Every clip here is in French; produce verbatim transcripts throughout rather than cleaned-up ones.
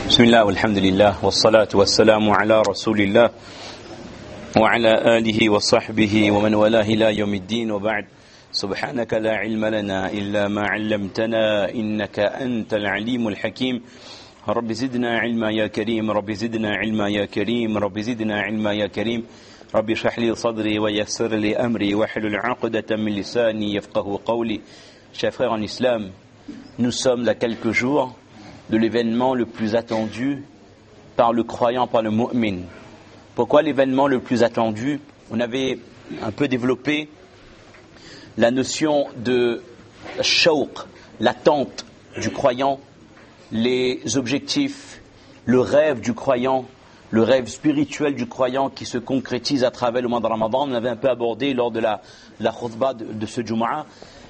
بسم الله والحمد لله والصلاة والسلام على رسول الله وعلى آله وصحبه ومن والاه إلى يوم الدين وبعد سبحانك لا علم لنا إلا ما علمتنا إنك أنت العليم الحكيم رب زدنا علما يا كريم رب زدنا علما يا كريم رب زدنا علما يا كريم رب اشرح لي صدري ويسر لي أمري واحلل عقدة من لساني يفقه قولي. Chers frères en islam, nous sommes à quelques jours de l'événement le plus attendu par le croyant, par le mu'min. Pourquoi l'événement le plus attendu? On avait un peu développé la notion de shawq, l'attente du croyant, les objectifs, le rêve du croyant, le rêve spirituel du croyant qui se concrétise à travers le mois de Ramadan. On avait un peu abordé lors de la, la khutbah de, de ce Jumu'ah.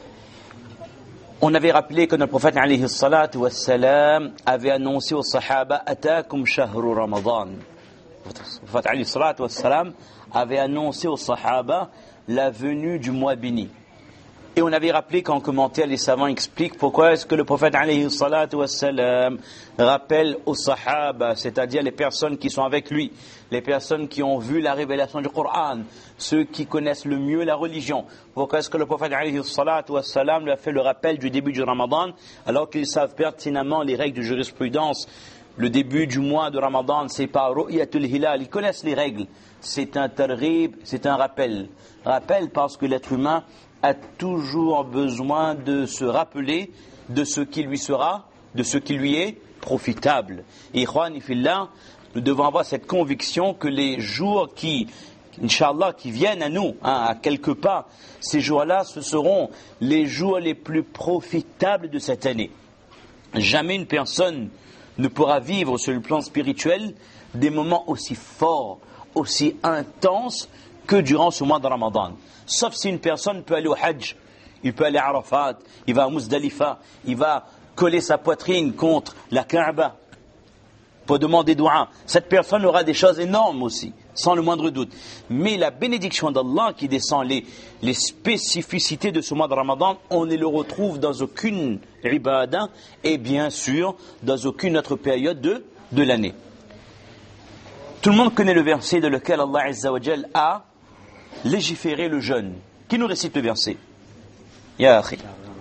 On avait rappelé que notre prophète alayhi salatu wassalam avait annoncé aux sahaba Atakum shahru Ramadan. Le prophète alayhi salatu wassalam avait annoncé aux sahaba la venue du mois béni. Et on avait rappelé qu'en commentaire, les savants expliquent pourquoi est-ce que le prophète alayhi salatu wassalam rappelle aux sahaba, c'est-à-dire les personnes qui sont avec lui, les personnes qui ont vu la révélation du Coran, ceux qui connaissent le mieux la religion. Pourquoi est-ce que le prophète alayhi salatu wassalam lui a fait le rappel du début du Ramadan, alors qu'ils savent pertinemment les règles de jurisprudence? Le début du mois de Ramadan, c'est par Ru'yatul Hilal. Ils connaissent les règles. C'est un targhib, c'est un rappel. Rappel parce que l'être humain a toujours besoin de se rappeler de ce qui lui sera, de ce qui lui est profitable. Et ikhwani fillah, nous devons avoir cette conviction que les jours qui, Inch'Allah, qui viennent à nous, hein, à quelques pas, ces jours-là, ce seront les jours les plus profitables de cette année. Jamais une personne ne pourra vivre sur le plan spirituel des moments aussi forts, aussi intenses que durant ce mois de Ramadan. Sauf si une personne peut aller au Hajj, il peut aller à Arafat, il va à Muzdalifa, il va coller sa poitrine contre la Kaaba pour demander doua. Cette personne aura des choses énormes aussi, sans le moindre doute. Mais la bénédiction d'Allah qui descend, les, les spécificités de ce mois de Ramadan, on ne le retrouve dans aucune ibadah et bien sûr dans aucune autre période de, de l'année. Tout le monde connaît le verset dans lequel Allah Azza wa Jal a légiféré le jeûne. Qui nous récite le verset? Ya akhi.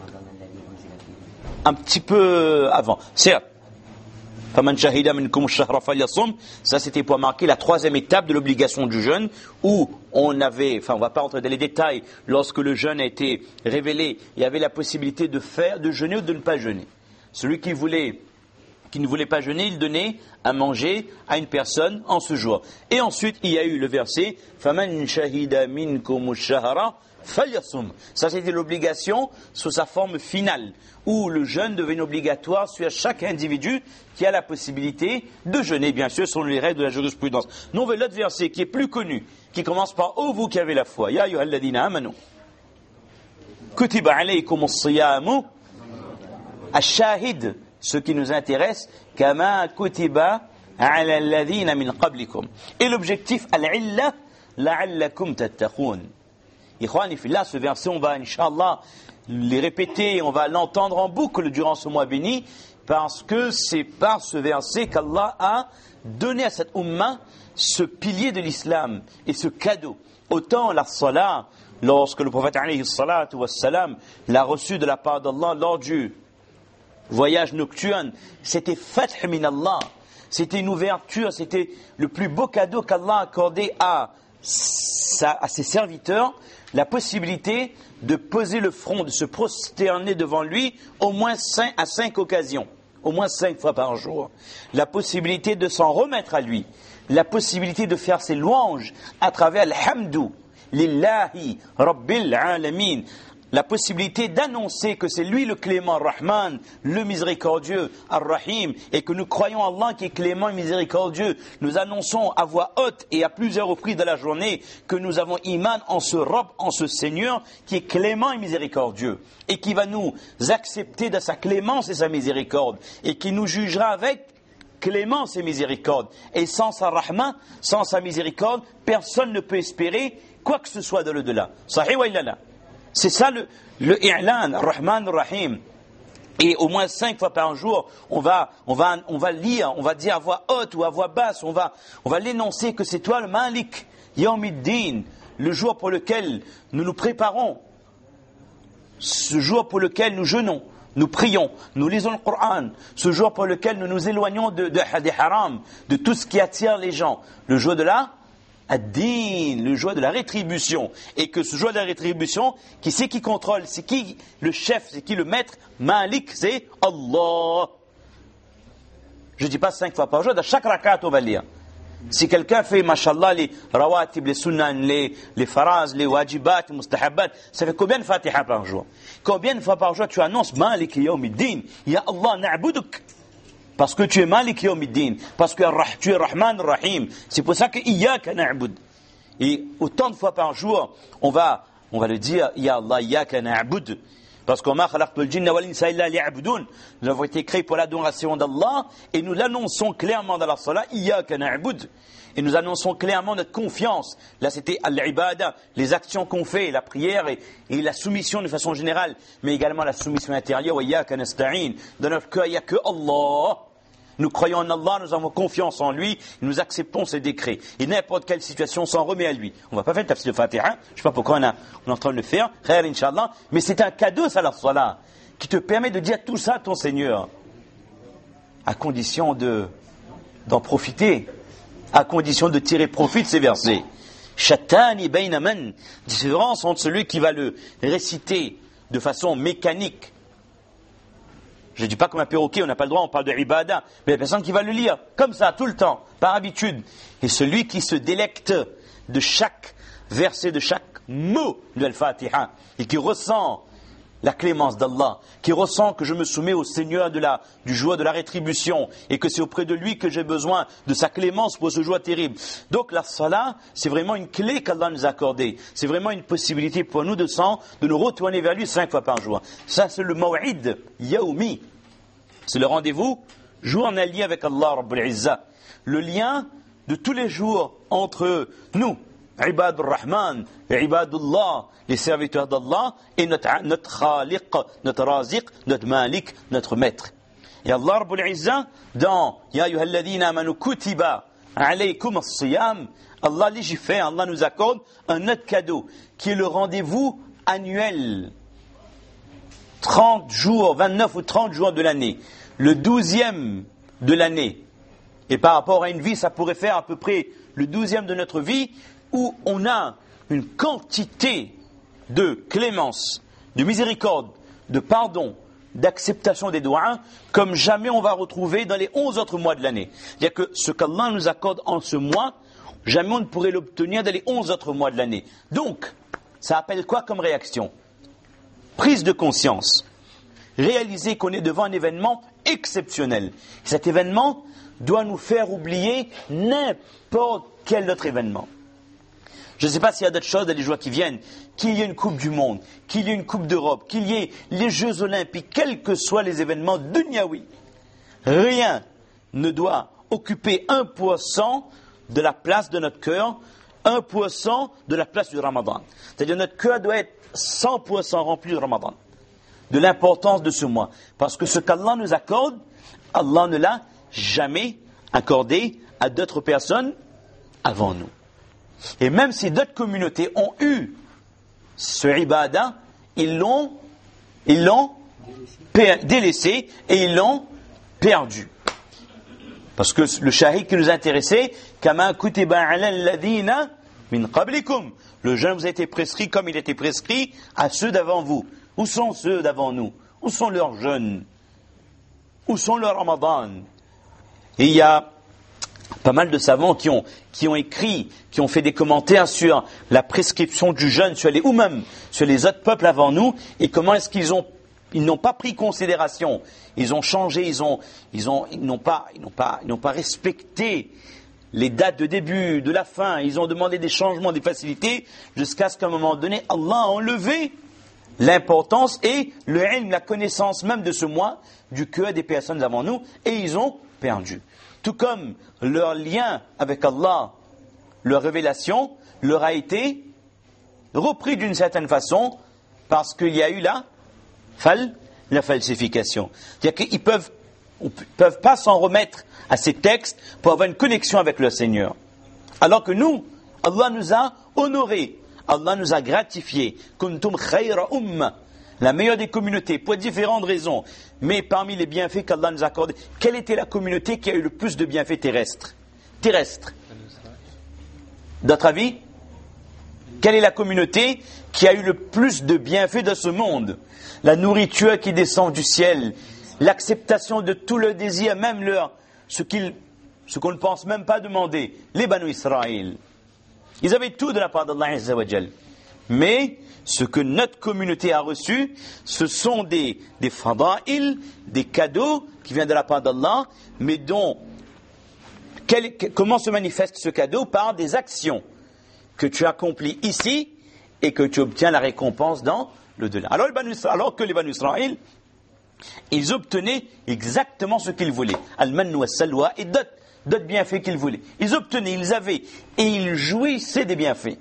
Un petit peu avant. Certes. Faman shahida minkum ash-shahra falyasum. Ça c'était pour marquer la troisième étape de l'obligation du jeûne, où on avait, enfin on va pas rentrer dans les détails, lorsque le jeûne a été révélé, il y avait la possibilité de faire, de jeûner ou de ne pas jeûner. Celui qui voulait qui ne voulait pas jeûner, il donnait à manger à une personne en ce jour. Et ensuite, il y a eu le verset Faman shahida minkum ash-shahra falyasum. Ça, c'était l'obligation sous sa forme finale, où le jeûne devenait obligatoire sur chaque individu qui a la possibilité de jeûner, bien sûr, selon les règles de la jurisprudence. Nous, on veut l'autre verset qui est plus connu, qui commence par ô vous qui avez la foi. Ya ayyuhalladhina amanu. Kutiba alaykum as-siyamu ash-shahid. Ce qui nous intéresse, kama kutiba ala alladhina min qablikum. Et l'objectif, al-illa, la'allakum tattaqun. Ikhwani fillah, ce verset, on va, Inch'Allah, les répéter, on va l'entendre en boucle durant ce mois béni, parce que c'est par ce verset qu'Allah a donné à cette umma ce pilier de l'islam et ce cadeau. Autant la salat, lorsque le prophète alayhi salatu wassalam l'a reçu de la part d'Allah lors du voyage nocturne, c'était fath min Allah, c'était une ouverture, c'était le plus beau cadeau qu'Allah a accordé à, sa, à ses serviteurs, la possibilité de poser le front, de se prosterner devant lui au moins cinq, à cinq occasions, au moins cinq fois par jour, la possibilité de s'en remettre à lui, la possibilité de faire ses louanges à travers l'hamdu, lillahi, rabbil alamin, la possibilité d'annoncer que c'est lui le clément, Rahman, le miséricordieux, Ar-Rahim, et que nous croyons Allah qui est clément et miséricordieux. Nous annonçons à voix haute et à plusieurs reprises de la journée que nous avons iman en ce Rabb, en ce Seigneur qui est clément et miséricordieux, et qui va nous accepter de sa clémence et sa miséricorde, et qui nous jugera avec clémence et miséricorde. Et sans sa Rahman, sans sa miséricorde, personne ne peut espérer quoi que ce soit de l'au-delà. Sahih wa illala. C'est ça le, le i'lan, Rahman, Rahim. Et au moins cinq fois par jour, on va, on va, on va lire, on va dire à voix haute ou à voix basse, on va, on va l'énoncer que c'est toi le Malik, Yawmiddin, le jour pour lequel nous nous préparons, ce jour pour lequel nous jeûnons, nous prions, nous lisons le Coran, ce jour pour lequel nous nous éloignons de, de, des haram, de tout ce qui attire les gens, le jour de la Ad-Din, le jour de la rétribution. Et que ce jour de la rétribution, qui c'est qui contrôle, c'est qui le chef, c'est qui le maître, Malik, c'est Allah. Je ne dis pas cinq fois par jour, dans chaque rakat on va lire. Si quelqu'un fait, mashallah, les rawatib, les sunan, les, les faraz, les wajibat, les mustahabat, ça fait combien de fatiha par jour? Combien de fois par jour tu annonces Malik yawmiddin, ya Allah na'buduk? Parce que tu es Malik yawmiddin, parce que tu es Rahman Rahim. C'est pour ça que Iyyaka na'bud. Et autant de fois par jour, on va, on va le dire, ya Allah, Iyyaka na'bud. Parce qu'on m'a khalaqtul jinna wal insa illa liya'budun. Nous avons été créés pour l'adoration d'Allah et nous l'annonçons clairement dans la salat, Iyyaka na'bud. Et nous annonçons clairement notre confiance. Là, c'était al-ibada, les actions qu'on fait, la prière et, et la soumission de façon générale, mais également la soumission intérieure, wa iyyaka nasta'in. Dans notre cœur, il n'y a que Allah. Nous croyons en Allah, nous avons confiance en lui, nous acceptons ses décrets. Et n'importe quelle situation s'en remet à lui. On ne va pas faire le tafsir de Fatiha, je ne sais pas pourquoi on, a, on est en train de le faire, khair inshallah, mais c'est un cadeau, ça, la salat, qui te permet de dire tout ça à ton Seigneur, à condition de, d'en profiter, à condition de tirer profit de ces versets. Shatani bayna man, différence entre celui qui va le réciter de façon mécanique. Je ne dis pas comme un perroquet, on n'a pas le droit, on parle de ibada, mais la personne qui va le lire, comme ça, tout le temps, par habitude. Et celui qui se délecte de chaque verset, de chaque mot de Al-Fatiha, et qui ressent la clémence d'Allah, qui ressent que je me soumets au Seigneur de la, du jour de la rétribution, et que c'est auprès de lui que j'ai besoin de sa clémence pour ce jour terrible. Donc la salat, c'est vraiment une clé qu'Allah nous a accordée. C'est vraiment une possibilité pour nous de, sang, de nous retourner vers lui cinq fois par jour. Ça, c'est le maw'id yaoumi. C'est le rendez-vous journalier avec Allah Rabbul Izzah. Le lien de tous les jours entre nous, Ibadur Rahman, Ibadullah, les serviteurs d'Allah, et notre, notre Khaliq, notre Raziq, notre Malik, notre Maître. Et Allah Rabbul Izzah, dans Ya ayyuhalladhina amanu kutiba alaykum as-siyam, Allah légifère, Allah nous accorde un autre cadeau, qui est le rendez-vous annuel. trente jours, vingt-neuf ou trente jours de l'année. Le douzième de l'année. Et par rapport à une vie, ça pourrait faire à peu près le douzième de notre vie, où on a une quantité de clémence, de miséricorde, de pardon, d'acceptation des doigts, comme jamais on va retrouver dans les onze autres mois de l'année. C'est-à-dire que ce qu'Allah nous accorde en ce mois, jamais on ne pourrait l'obtenir dans les onze autres mois de l'année. Donc, ça appelle quoi comme réaction? Prise de conscience. Réaliser qu'on est devant un événement exceptionnel. Cet événement doit nous faire oublier n'importe quel autre événement. Je ne sais pas s'il y a d'autres choses dans les jours qui viennent, qu'il y ait une Coupe du Monde, qu'il y ait une Coupe d'Europe, qu'il y ait les Jeux Olympiques, quels que soient les événements dunyawi. Rien ne doit occuper un pour cent de la place de notre cœur, un pour cent de la place du Ramadan. C'est-à-dire notre cœur doit être cent pour cent rempli de Ramadan, de l'importance de ce mois. Parce que ce qu'Allah nous accorde, Allah ne l'a jamais accordé à d'autres personnes avant nous. Et même si d'autres communautés ont eu ce ibadah, ils l'ont, ils l'ont délaissé et ils l'ont perdu. Parce que le shahid qui nous intéressait, kama kutiba ala alladhina min qablikum. Le jeûne vous a été prescrit comme il était prescrit à ceux d'avant vous. Où sont ceux d'avant nous? Où sont leurs jeûnes? Où sont leurs Ramadan? Et il y a pas mal de savants qui ont, qui ont écrit, qui ont fait des commentaires sur la prescription du jeûne, sur les, ou même sur les autres peuples avant nous, et comment est-ce qu'ils ont, ils n'ont pas pris considération, ils ont changé, ils ont, ils ont, ils n'ont pas, ils n'ont pas, ils n'ont pas respecté les dates de début, de la fin, ils ont demandé des changements, des facilités, jusqu'à ce qu'à un moment donné, Allah a enlevé l'importance et le ilm, la connaissance même de ce mois, du cœur des personnes avant nous, et ils ont perdu. Tout comme leur lien avec Allah, leur révélation, leur a été repris d'une certaine façon, parce qu'il y a eu la fal la falsification. C'est-à-dire qu'ils peuvent, peuvent pas s'en remettre à ces textes pour avoir une connexion avec le Seigneur. Alors que nous, Allah nous a honorés, Allah nous a gratifiés. Kuntum khayra umma, la meilleure des communautés, pour différentes raisons. Mais parmi les bienfaits qu'Allah nous a accordés, quelle était la communauté qui a eu le plus de bienfaits terrestres? Terrestres. D'autres avis? Quelle est la communauté qui a eu le plus de bienfaits de ce monde? La nourriture qui descend du ciel, l'acceptation de tout le désir, même leur, ce qu'ils, ce qu'on ne pense même pas demander. Les Banu Israël. Ils avaient tout de la part d'Allah Azza wa Jal. Mais ce que notre communauté a reçu, ce sont des, des fada'il, des cadeaux qui viennent de la part d'Allah, mais dont, quel, comment se manifeste ce cadeau? Par des actions que tu accomplis ici et que tu obtiens la récompense dans l'au-delà. Alors, alors que les Banu Israël, ils obtenaient exactement ce qu'ils voulaient. Al-man wa salwa et d'autres, d'autres bienfaits qu'ils voulaient. Ils obtenaient, ils avaient, et ils jouissaient des bienfaits.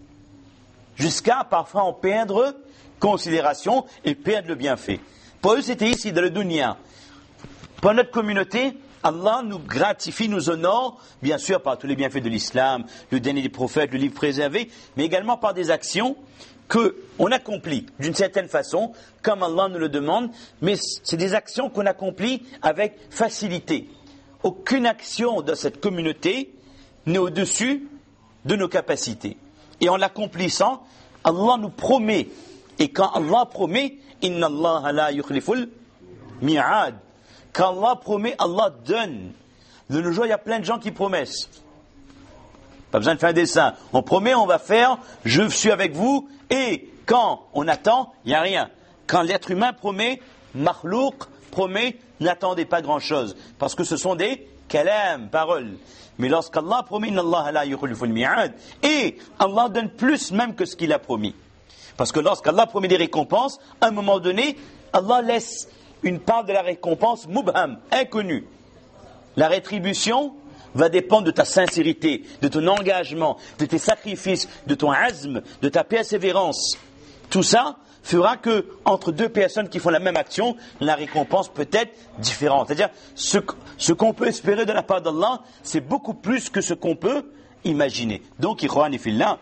Jusqu'à parfois en perdre considération et perdre le bienfait. Pour eux, c'était ici, dans le dunya. Pour notre communauté, Allah nous gratifie, nous honore, bien sûr par tous les bienfaits de l'islam, le dernier des prophètes, le livre préservé, mais également par des actions qu'on accomplit d'une certaine façon, comme Allah nous le demande, mais c'est des actions qu'on accomplit avec facilité. Aucune action de cette communauté n'est au-dessus de nos capacités. Et en l'accomplissant, Allah nous promet. Et quand Allah promet, Inna Allah la yukhliful mi'ad. Quand Allah promet, Allah donne. De nos jours, il y a plein de gens qui promettent. Pas besoin de faire un dessin. On promet, on va faire, je suis avec vous. Et quand on attend, il n'y a rien. Quand l'être humain promet, makhlouq promet, n'attendez pas grand-chose. Parce que ce sont des kalam, paroles. Mais lorsqu'Allah promet, Inna Allah la yukhliful mi'ad, et Allah donne plus même que ce qu'il a promis. Parce que lorsqu'Allah promet des récompenses, à un moment donné, Allah laisse une part de la récompense mubham, inconnue. La rétribution va dépendre de ta sincérité, de ton engagement, de tes sacrifices, de ton azm, de ta persévérance. Tout ça fera que, entre deux personnes qui font la même action, la récompense peut être différente. C'est-à-dire, ce, ce qu'on peut espérer de la part d'Allah, c'est beaucoup plus que ce qu'on peut imaginer. Donc, ikhwan et fillah,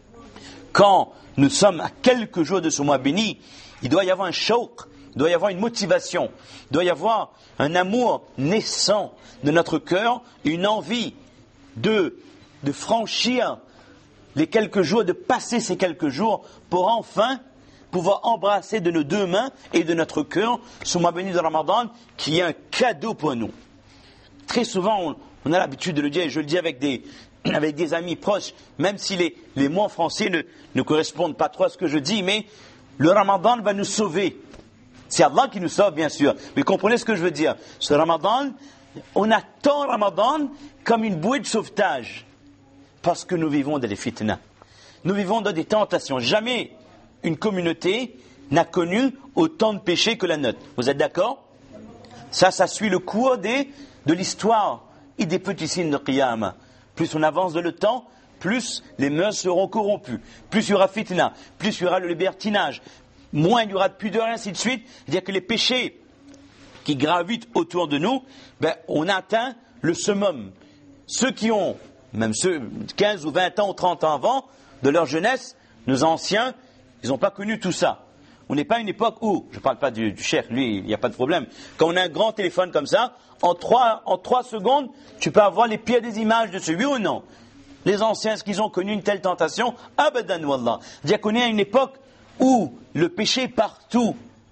quand nous sommes à quelques jours de ce mois béni, il doit y avoir un shawq, il doit y avoir une motivation, il doit y avoir un amour naissant de notre cœur, une envie de, de franchir les quelques jours, de passer ces quelques jours pour enfin pouvoir embrasser de nos deux mains et de notre cœur ce mois béni de Ramadan qui est un cadeau pour nous. Très souvent, on, on a l'habitude de le dire, et je le dis avec des, avec des amis proches, même si les, les mots français ne, ne correspondent pas trop à ce que je dis, mais le Ramadan va nous sauver. C'est Allah qui nous sauve, bien sûr. Mais comprenez ce que je veux dire. Ce Ramadan, on attend Ramadan comme une bouée de sauvetage. Parce que nous vivons dans des fitnas. Nous vivons dans des tentations. Jamais une communauté n'a connu autant de péchés que la nôtre. Vous êtes d'accord? Ça, ça suit le cours des, de l'histoire et des petits signes de Qiyamah. Plus on avance dans le temps, plus les mœurs seront corrompues. Plus il y aura fitna, plus il y aura le libertinage. Moins il y aura de pudeur, et ainsi de suite. C'est-à-dire que les péchés qui gravitent autour de nous, ben, on atteint le summum. Ceux qui ont, même ceux quinze ou vingt ans ou trente ans avant, de leur jeunesse, nos anciens, ils n'ont pas connu tout ça. On n'est pas à une époque où, je ne parle pas du, du cheikh, lui, il n'y a pas de problème. Quand on a un grand téléphone comme ça, en trois, en trois secondes, tu peux avoir les pires des images de celui ou non. Les anciens, est-ce qu'ils ont connu une telle tentation? Abadan wallah. C'est-à-dire qu'on est à une époque où le péché est partout.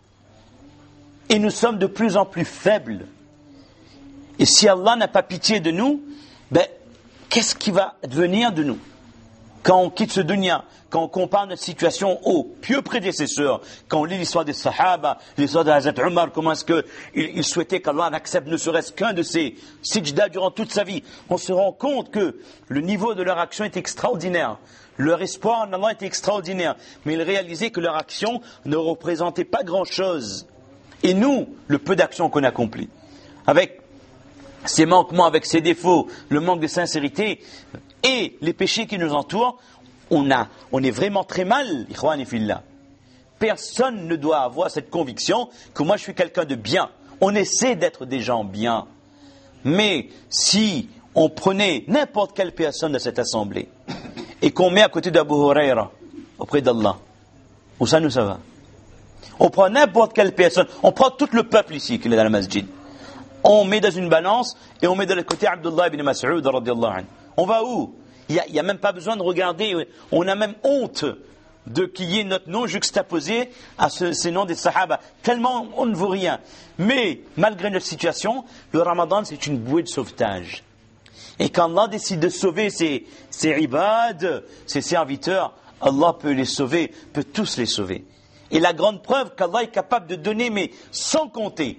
Et nous sommes de plus en plus faibles. Et si Allah n'a pas pitié de nous, ben, qu'est-ce qui va devenir de nous? Quand on quitte ce dunya, quand on compare notre situation aux pieux prédécesseurs, quand on lit l'histoire des Sahaba, l'histoire de Hazrat Omar, comment est-ce qu'il il souhaitait qu'Allah n'accepte ne serait-ce qu'un de ses sijdas durant toute sa vie, on se rend compte que le niveau de leur action est extraordinaire. Leur espoir en Allah était extraordinaire. Mais ils réalisaient que leur action ne représentait pas grand-chose. Et nous, le peu d'action qu'on accomplit, avec ses manquements, avec ses défauts, le manque de sincérité et les péchés qui nous entourent, on, a, on est vraiment très mal, ikhwan et fillah. personne ne doit avoir cette conviction que moi je suis quelqu'un de bien. On essaie d'être des gens bien. Mais si on prenait n'importe quelle personne de cette assemblée et qu'on met à côté d'Abu Huraira, auprès d'Allah, où ça nous ça va? On prend n'importe quelle personne, on prend tout le peuple ici qui est dans la masjid. On met dans une balance et on met de l'autre côté Abdullah ibn Mas'ud radiyallahu anhu. On va où? Il n'y a, a même pas besoin de regarder. On a même honte de qu'il y ait notre nom juxtaposé à ce, ces noms des sahaba. Tellement on ne vaut rien. Mais malgré notre situation, le Ramadan c'est une bouée de sauvetage. Et quand Allah décide de sauver ses, ses ibad, ses serviteurs, Allah peut les sauver, peut tous les sauver. Et la grande preuve qu'Allah est capable de donner, mais sans compter,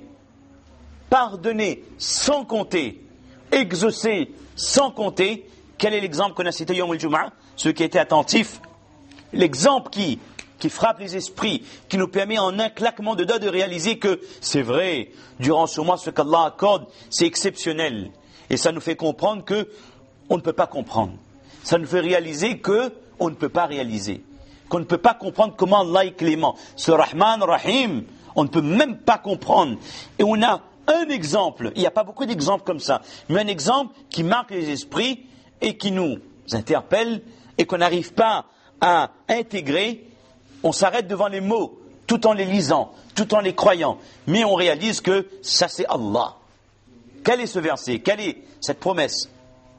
pardonner sans compter, exaucer sans compter. Quel est l'exemple qu'on a cité Yom al-Jum'a? Ceux qui étaient attentifs. L'exemple qui, qui frappe les esprits, qui nous permet en un claquement de doigts de réaliser que c'est vrai, durant ce mois, ce qu'Allah accorde, c'est exceptionnel. Et ça nous fait comprendre que on ne peut pas comprendre. Ça nous fait réaliser que on ne peut pas réaliser. Qu'on ne peut pas comprendre comment Allah est clément. Ce Rahman Rahim, on ne peut même pas comprendre. Et on a un exemple, il n'y a pas beaucoup d'exemples comme ça, mais un exemple qui marque les esprits et qui nous interpelle et qu'on n'arrive pas à intégrer. On s'arrête devant les mots tout en les lisant, tout en les croyant, mais on réalise que ça c'est Allah. Quel est ce verset? Quelle est cette promesse?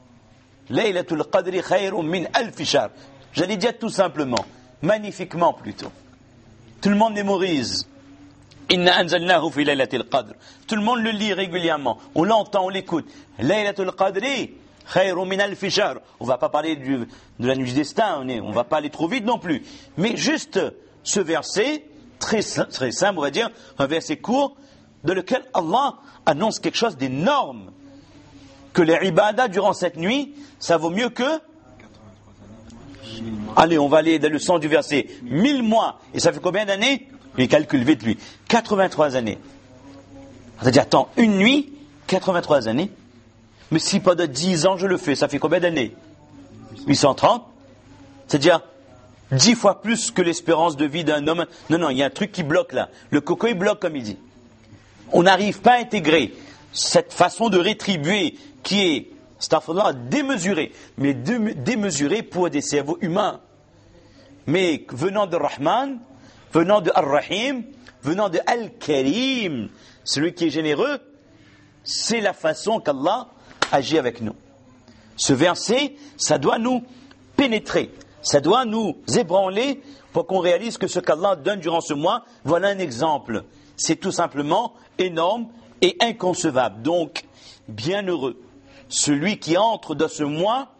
Laylatul Qadri khayrun min alf shahr. J'allais dire tout simplement, magnifiquement plutôt. Tout le monde mémorise. Inna anzalnahu fi laylatil qadr. Tout le monde le lit régulièrement. On l'entend, on l'écoute. Laylatul Qadri khayrun min alf shahr. On va pas parler du, de la nuit du destin, on est, on va pas aller trop vite non plus. Mais juste ce verset, très, très simple, on va dire, un verset court, dans lequel Allah annonce quelque chose d'énorme. Que les ibadah durant cette nuit, ça vaut mieux que... Allez, on va aller dans le sens du verset. Mille mois. Et ça fait combien d'années? Il calcule vite lui. quatre-vingt-trois années. C'est-à-dire, attends, une nuit, quatre-vingt-trois années. Mais si pendant dix ans je le fais, ça fait combien d'années? huit cent trente. C'est-à-dire, dix fois plus que l'espérance de vie d'un homme. Non, non, il y a un truc qui bloque là. Le coco, il bloque comme il dit. On n'arrive pas à intégrer cette façon de rétribuer qui est, astaghfirullah, démesurée, mais démesurée pour des cerveaux humains. Mais venant de Rahman, venant de Ar-Rahim, venant de Al-Karim, celui qui est généreux, c'est la façon qu'Allah agit avec nous. Ce verset, ça doit nous pénétrer, ça doit nous ébranler pour qu'on réalise que ce qu'Allah donne durant ce mois, voilà un exemple. C'est tout simplement énorme et inconcevable. Donc, bienheureux, celui qui entre dans ce mois,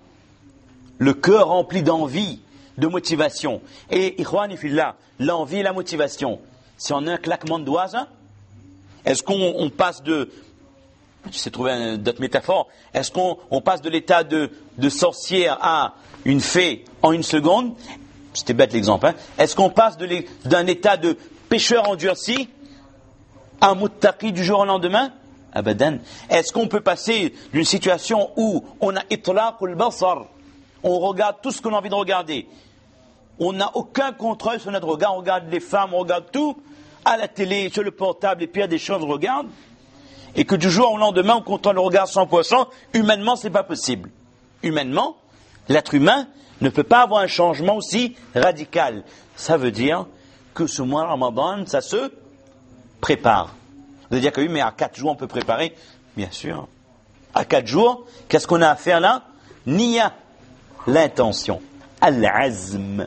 le cœur rempli d'envie, de motivation. Et, ikhwani fillah, l'envie et la motivation, c'est en un claquement de doigts, hein? Est-ce qu'on on passe de, je sais trouver d'autres métaphores, est-ce qu'on on passe de l'état de, de sorcière à une fée en une seconde? C'était bête l'exemple, hein? Est-ce qu'on passe de d'un état de pécheur endurci à un muttaqi du jour au lendemain? Abadan. Est-ce qu'on peut passer d'une situation où on a itlaqul basar, on regarde tout ce qu'on a envie de regarder, on n'a aucun contrôle sur notre regard, on regarde les femmes, on regarde tout, à la télé, sur le portable, et puis il y a des choses on regarde, et que du jour au lendemain on contrôle le regard cent pour cent, humainement c'est pas possible. Humainement, l'être humain ne peut pas avoir un changement aussi radical. Ça veut dire que ce mois Ramadan, ça se prépare. Vous allez dire que oui, mais à quatre jours on peut préparer. Bien sûr. À quatre jours, qu'est-ce qu'on a à faire là? Niya, l'intention. Al-azm.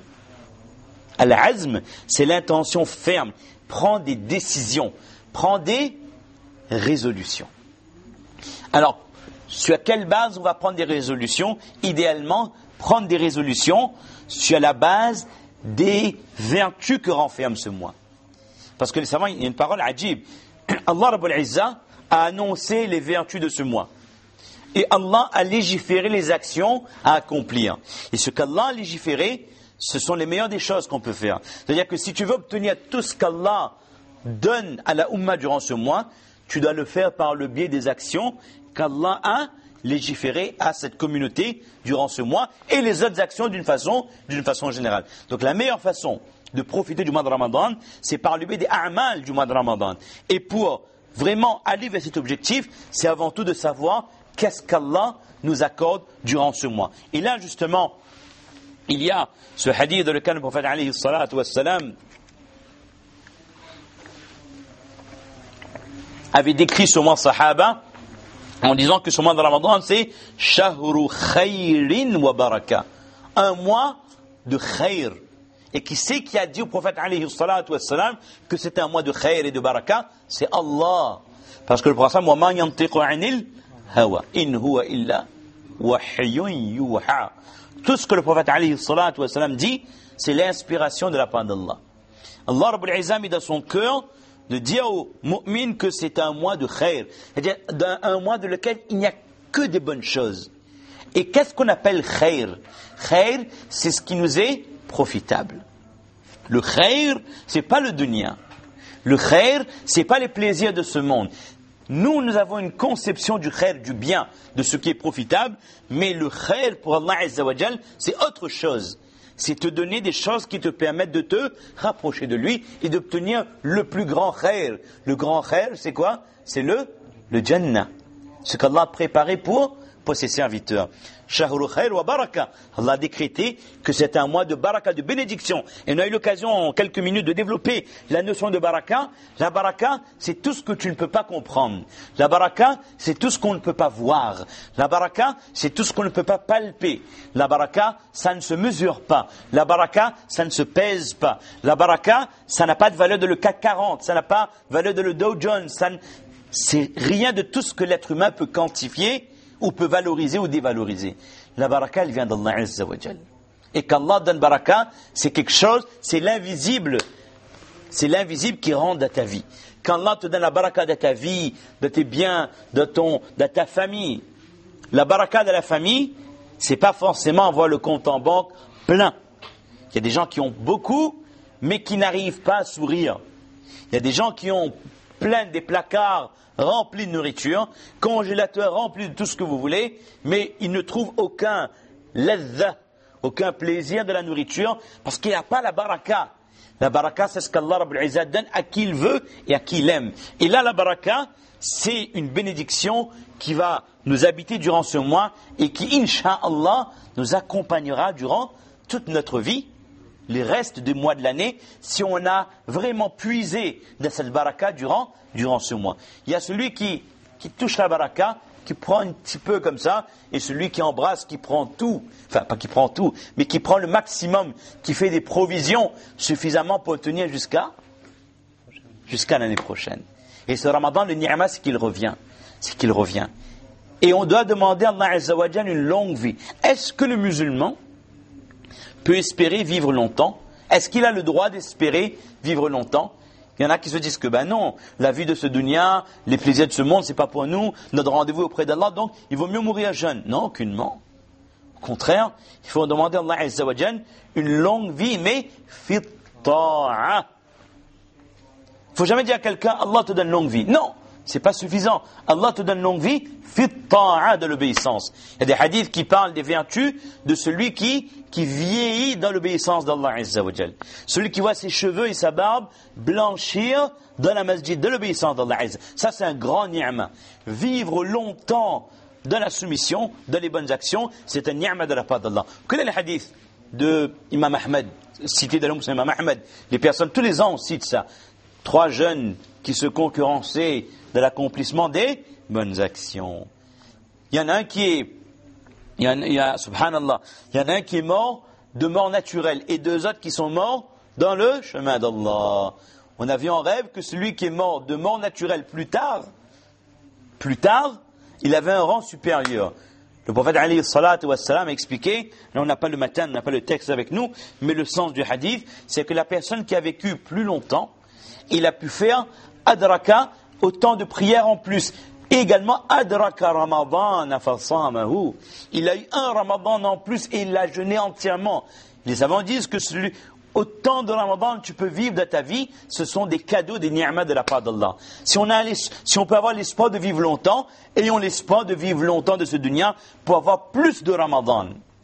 Al-azm, c'est l'intention ferme. Prends des décisions. Prends des résolutions. Alors, sur quelle base on va prendre des résolutions? Idéalement, prendre des résolutions sur la base des vertus que renferme ce mois. Parce que les savants, il y a une parole ajib. Allah Rabbul Izzah a annoncé les vertus de ce mois. Et Allah a légiféré les actions à accomplir. Et ce qu'Allah a légiféré, ce sont les meilleures des choses qu'on peut faire. C'est-à-dire que si tu veux obtenir tout ce qu'Allah donne à la Ummah durant ce mois, tu dois le faire par le biais des actions qu'Allah a légiférées à cette communauté durant ce mois et les autres actions d'une façon, d'une façon générale. Donc la meilleure façon de profiter du mois de Ramadan, c'est par le biais des a'mal du mois de Ramadan. Et pour vraiment aller vers cet objectif, c'est avant tout de savoir qu'est-ce qu'Allah nous accorde durant ce mois. Et là, justement, il y a ce hadith dans lequel le prophète alayhi salatu wassalam avait décrit ce mois Sahaba en disant que ce mois de Ramadan c'est Shahru khayrin wa baraka, un mois de khayr. Et qui c'est qui a dit au prophète alayhi salatu wassalam que c'est un mois de khayr et de baraka? C'est Allah. Parce que le prophète wa ma yantiqu anil hawa in huwa illa wahyun yuha. Tout ce que le prophète alayhi salatu wassalam dit, c'est l'inspiration de la part d'Allah. Allah Rabbul Izzah met dans son cœur de dire aux mu'mins que c'est un mois de khayr, c'est-à-dire un mois dans lequel il n'y a que des bonnes choses. Et qu'est-ce qu'on appelle khayr? Khayr, c'est ce qui nous est profitable. Le khayr, c'est pas le dunya. Le khayr, c'est pas les plaisirs de ce monde. Nous, nous avons une conception du khayr, du bien, de ce qui est profitable, mais le khayr pour Allah Azza wa Jal, c'est autre chose. C'est te donner des choses qui te permettent de te rapprocher de lui et d'obtenir le plus grand khayr. Le grand khayr, c'est quoi? C'est le, le Jannah. Ce qu'Allah a préparé pour, pour ses serviteurs. Shahru khayr wa baraka. Allah a décrété que c'est un mois de baraka, de bénédiction. Et on a eu l'occasion en quelques minutes de développer la notion de baraka. La baraka, c'est tout ce que tu ne peux pas comprendre. La baraka, c'est tout ce qu'on ne peut pas voir. La baraka, c'est tout ce qu'on ne peut pas palper. La baraka, ça ne se mesure pas. La baraka, ça ne se pèse pas. La baraka, ça n'a pas de valeur de le C A C quarante. Ça n'a pas de valeur de le Dow Jones. Ça ne... C'est rien de tout ce que l'être humain peut quantifier ou peut valoriser ou dévaloriser. La baraka, elle vient d'Allah Azza wa Jal. Et qu'Allah donne baraka, c'est quelque chose, c'est l'invisible. C'est l'invisible qui rentre dans ta vie. Quand Allah te donne la baraka de ta vie, de tes biens, de ton, de ta famille, la baraka de la famille, c'est pas forcément avoir le compte en banque plein. Il y a des gens qui ont beaucoup, mais qui n'arrivent pas à sourire. Il y a des gens qui ont plein des placards remplis de nourriture, congélateurs remplis de tout ce que vous voulez, mais ils ne trouvent aucun ladha, aucun plaisir de la nourriture, parce qu'il n'y a pas la baraka. La baraka, c'est ce qu'Allah Rabbul Izzah donne à qui il veut et à qui il aime. Et là, la baraka, c'est une bénédiction qui va nous habiter durant ce mois et qui, incha'Allah, nous accompagnera durant toute notre vie, les restes des mois de l'année, si on a vraiment puisé de cette baraka durant, durant ce mois. Il y a celui qui, qui touche la baraka, qui prend un petit peu comme ça, et celui qui embrasse, qui prend tout, enfin pas qui prend tout, mais qui prend le maximum, qui fait des provisions suffisamment pour tenir jusqu'à jusqu'à l'année prochaine. Et ce Ramadan, le ni'ma, c'est qu'il revient. C'est qu'il revient. Et on doit demander à Allah Azza wa Jal une longue vie. Est-ce que le musulman peut espérer vivre longtemps? Est-ce qu'il a le droit d'espérer vivre longtemps? Il y en a qui se disent que ben non, la vie de ce dunya, les plaisirs de ce monde, c'est pas pour nous, notre rendez-vous auprès d'Allah, donc il vaut mieux mourir jeune. Non, aucunement. Au contraire, il faut demander à Allah Azza wa Jal une longue vie, mais fit ta'a. Il ne faut jamais dire à quelqu'un, Allah te donne longue vie. Non, c'est pas suffisant. Allah te donne longue vie, fit ta'a, de l'obéissance. Il y a des hadiths qui parlent des vertus de celui qui, qui vieillit dans l'obéissance d'Allah Azza wa Jal. Celui qui voit ses cheveux et sa barbe blanchir dans la masjid, de l'obéissance d'Allah Azza. Ça, c'est un grand ni'ma. Vivre longtemps dans la soumission, dans les bonnes actions, c'est un ni'ma de la part d'Allah. Quel est le hadith de Imam Ahmed, cité dans l'Umm Imam Ahmed? Les personnes, tous les ans, on cite ça. Trois jeunes qui se concurrençaient de l'accomplissement des bonnes actions. Il y en a un qui est, il y a, il y a, subhanallah, il y en a un qui est mort de mort naturelle et deux autres qui sont morts dans le chemin d'Allah. On a vu en rêve que celui qui est mort de mort naturelle plus tard, plus tard, il avait un rang supérieur. Le prophète alayhi salatu wassalam a expliqué, là on n'a pas le matin, on n'a pas le texte avec nous, mais le sens du hadith, c'est que la personne qui a vécu plus longtemps, il a pu faire adraka, autant de prières en plus. Et également adraka ramadan fasamahu. Il a eu un ramadan en plus et il l'a jeûné entièrement. Les savants disent que celui, autant de ramadan que tu peux vivre de ta vie, ce sont des cadeaux, des ni'mas de la part d'Allah. Si on a, si on peut avoir l'espoir de vivre longtemps, ayons l'espoir de vivre longtemps de ce dunya pour avoir plus de ramadan.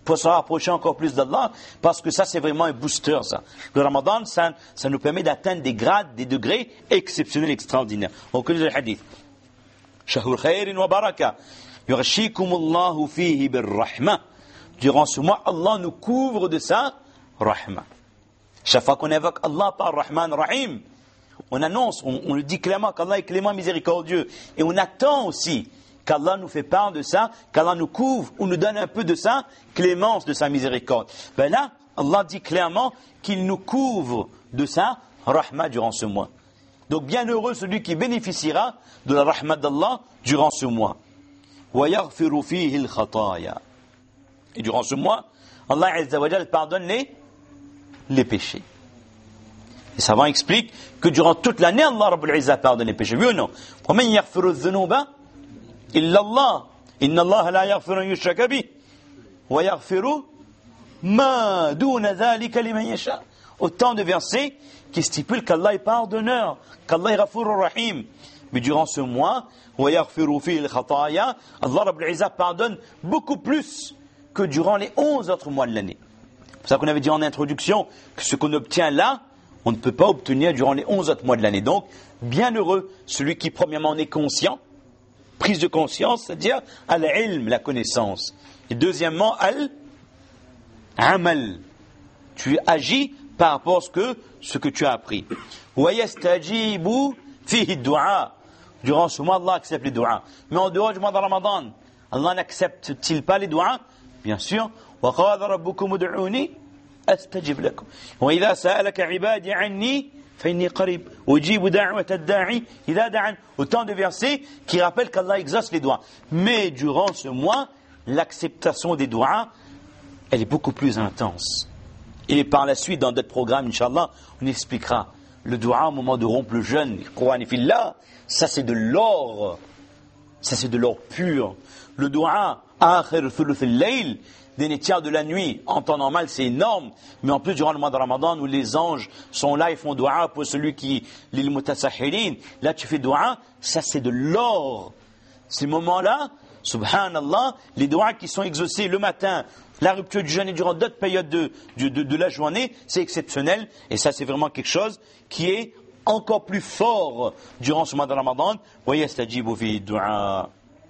pour se rapprocher encore plus d'Allah, parce que ça c'est vraiment un booster ça. Le Ramadan, ça, ça nous permet d'atteindre des grades, des degrés exceptionnels, extraordinaires. On connaît le hadith. Shahrul khairin wa baraka, yughashikumullahu fihi bir-rahma. Durant ce mois, Allah nous couvre de sa rahma. Chaque fois qu'on évoque Allah par Rahman Rahim, on annonce, on, on le dit clairement qu'Allah est clément, miséricordieux. Et on attend aussi qu'Allah nous fait part de ça, qu'Allah nous couvre ou nous donne un peu de sa clémence, de sa miséricorde. Ben là, Allah dit clairement qu'il nous couvre de sa rahma durant ce mois. Donc bienheureux celui qui bénéficiera de la rahma d'Allah durant ce mois. وَيَغْفِرُ فِيهِ الْخَطَايَا. Et durant ce mois, Allah Azza wa Jal pardonne les, les péchés. Les savants expliquent que durant toute l'année, Allah Rabbul Izzah pardonne les péchés. Oui ou non? وَمَنْ يَغْفِرُ الذُّنُوبَ إِلَّا اللَّهِ إِنَّ اللَّهَ لَا يَغْفِرُ أَنْ يُشْرَكَ بِهِ وَيَغْفِرُ مَا دُونَ ذَلِكَ لِمَنْ يَشَاءُ. Autant de versets qui stipulent qu'Allah est pardonneur, qu'Allah est Ghafurur Rahim. Mais durant ce mois, وَيَغْفِرُ فِيهِ الْخَطَايَا, Allah Rabbul Izzah pardonne beaucoup plus que durant les onze autres mois de l'année. C'est pour ça qu'on avait dit en introduction que ce qu'on obtient là, on ne peut pas obtenir durant les onze autres mois de l'année. Donc, bienheureux celui qui premièrement en est conscient, prise de conscience, c'est-à-dire al-ilm, la connaissance. Et deuxièmement, al-amal, tu agis par rapport à ce que, ce que tu as appris. وَيَسْتَجِيبُ فِيهِ الدُّعَاء. Durant ce mois, Allah accepte les du'as. Mais en dehors du mois de Ramadan, Allah n'accepte-t-il pas les du'as? Bien sûr. وَقَالَ رَبُّكُمُ ادْعُونِي أَسْتَجِبْ لَكُمْ وَإِذَا سَأَلَكَ عِبَادِي عَنِّي فَإِنِّي قَرِيبٌ أُجِيبُ دَعْوَةَ الدَّاعِ إِذَا دَعَانِ. Autant de versets qui rappellent qu'Allah exauce les du'as. Mais durant ce mois, l'acceptation des du'as, elle est beaucoup plus intense. Et par la suite, dans d'autres programmes, Inch'Allah, on expliquera le du'a au moment de rompre le jeûne. Ça c'est de l'or. Ça c'est de l'or pur. Le du'a, akhir thuluth al-layl, dernier tiers de la nuit, en temps normal c'est énorme. Mais en plus durant le mois de Ramadan où les anges sont là et font du'a pour celui qui, lil mutasahhirin, là tu fais du'a, ça c'est de l'or. Ces moments-là, subhanallah, les du'a qui sont exaucés le matin, la rupture du jeûne et durant d'autres périodes de, de, de, de la journée, c'est exceptionnel. Et ça, c'est vraiment quelque chose qui est encore plus fort durant ce mois de Ramadan. وَيَسْتَجِيبُ فِيهِ الدُّعَاء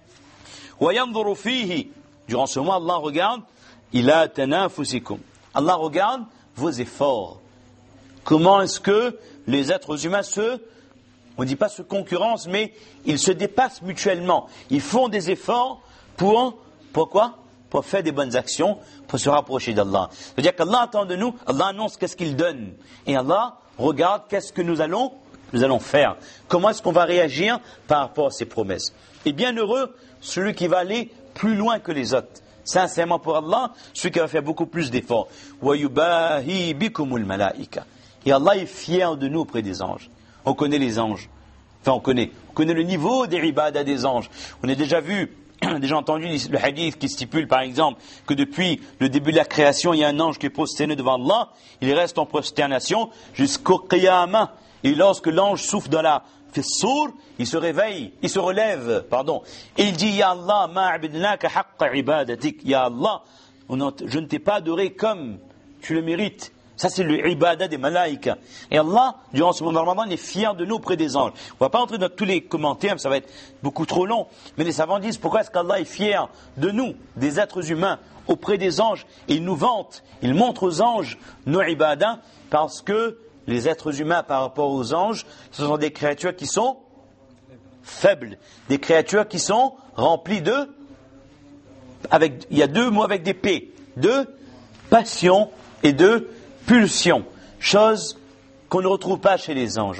وَيَنْظُرُ فِيهِ. Durant ce mois, Allah regarde إِلَى تَنَافُسِكُمْ. Allah regarde vos efforts. Comment est-ce que les êtres humains se, on ne dit pas se concurrencent, mais ils se dépassent mutuellement. Ils font des efforts pour, pourquoi? Pour faire des bonnes actions, pour se rapprocher d'Allah. C'est-à-dire qu'Allah attend de nous, Allah annonce qu'est-ce qu'il donne. Et Allah regarde qu'est-ce que nous allons, nous allons faire. Comment est-ce qu'on va réagir par rapport à ces promesses. Et bien heureux, celui qui va aller plus loin que les autres. Sincèrement pour Allah, celui qui va faire beaucoup plus d'efforts. وَيُبَاهِي بِكُمُ الْمَلَائِكَةِ. Et Allah est fier de nous auprès des anges. On connaît les anges. Enfin, on connaît. On connaît le niveau des ibadah des anges. On a déjà vu, déjà entendu le hadith qui stipule par exemple que depuis le début de la création, il y a un ange qui est prosterné devant Allah, il reste en prosternation jusqu'au qiyamah. Et lorsque l'ange souffle dans la fissur, il se réveille, il se relève, pardon. Et il dit, Ya Allah, ma'abidnaka haqqa ibadatik. Ya Allah, je ne t'ai pas adoré comme tu le mérites. Ça, c'est le ibadah des malaïkas. Et Allah, durant ce mois de Ramadan, est fier de nous auprès des anges. On ne va pas entrer dans tous les commentaires, ça va être beaucoup trop long. Mais les savants disent, pourquoi est-ce qu'Allah est fier de nous, des êtres humains, auprès des anges? Et il nous vante, il montre aux anges nos ibadah, parce que les êtres humains par rapport aux anges, ce sont des créatures qui sont faibles. Des créatures qui sont remplies de, avec, il y a deux mots avec des P, de passion et de pulsion, chose qu'on ne retrouve pas chez les anges.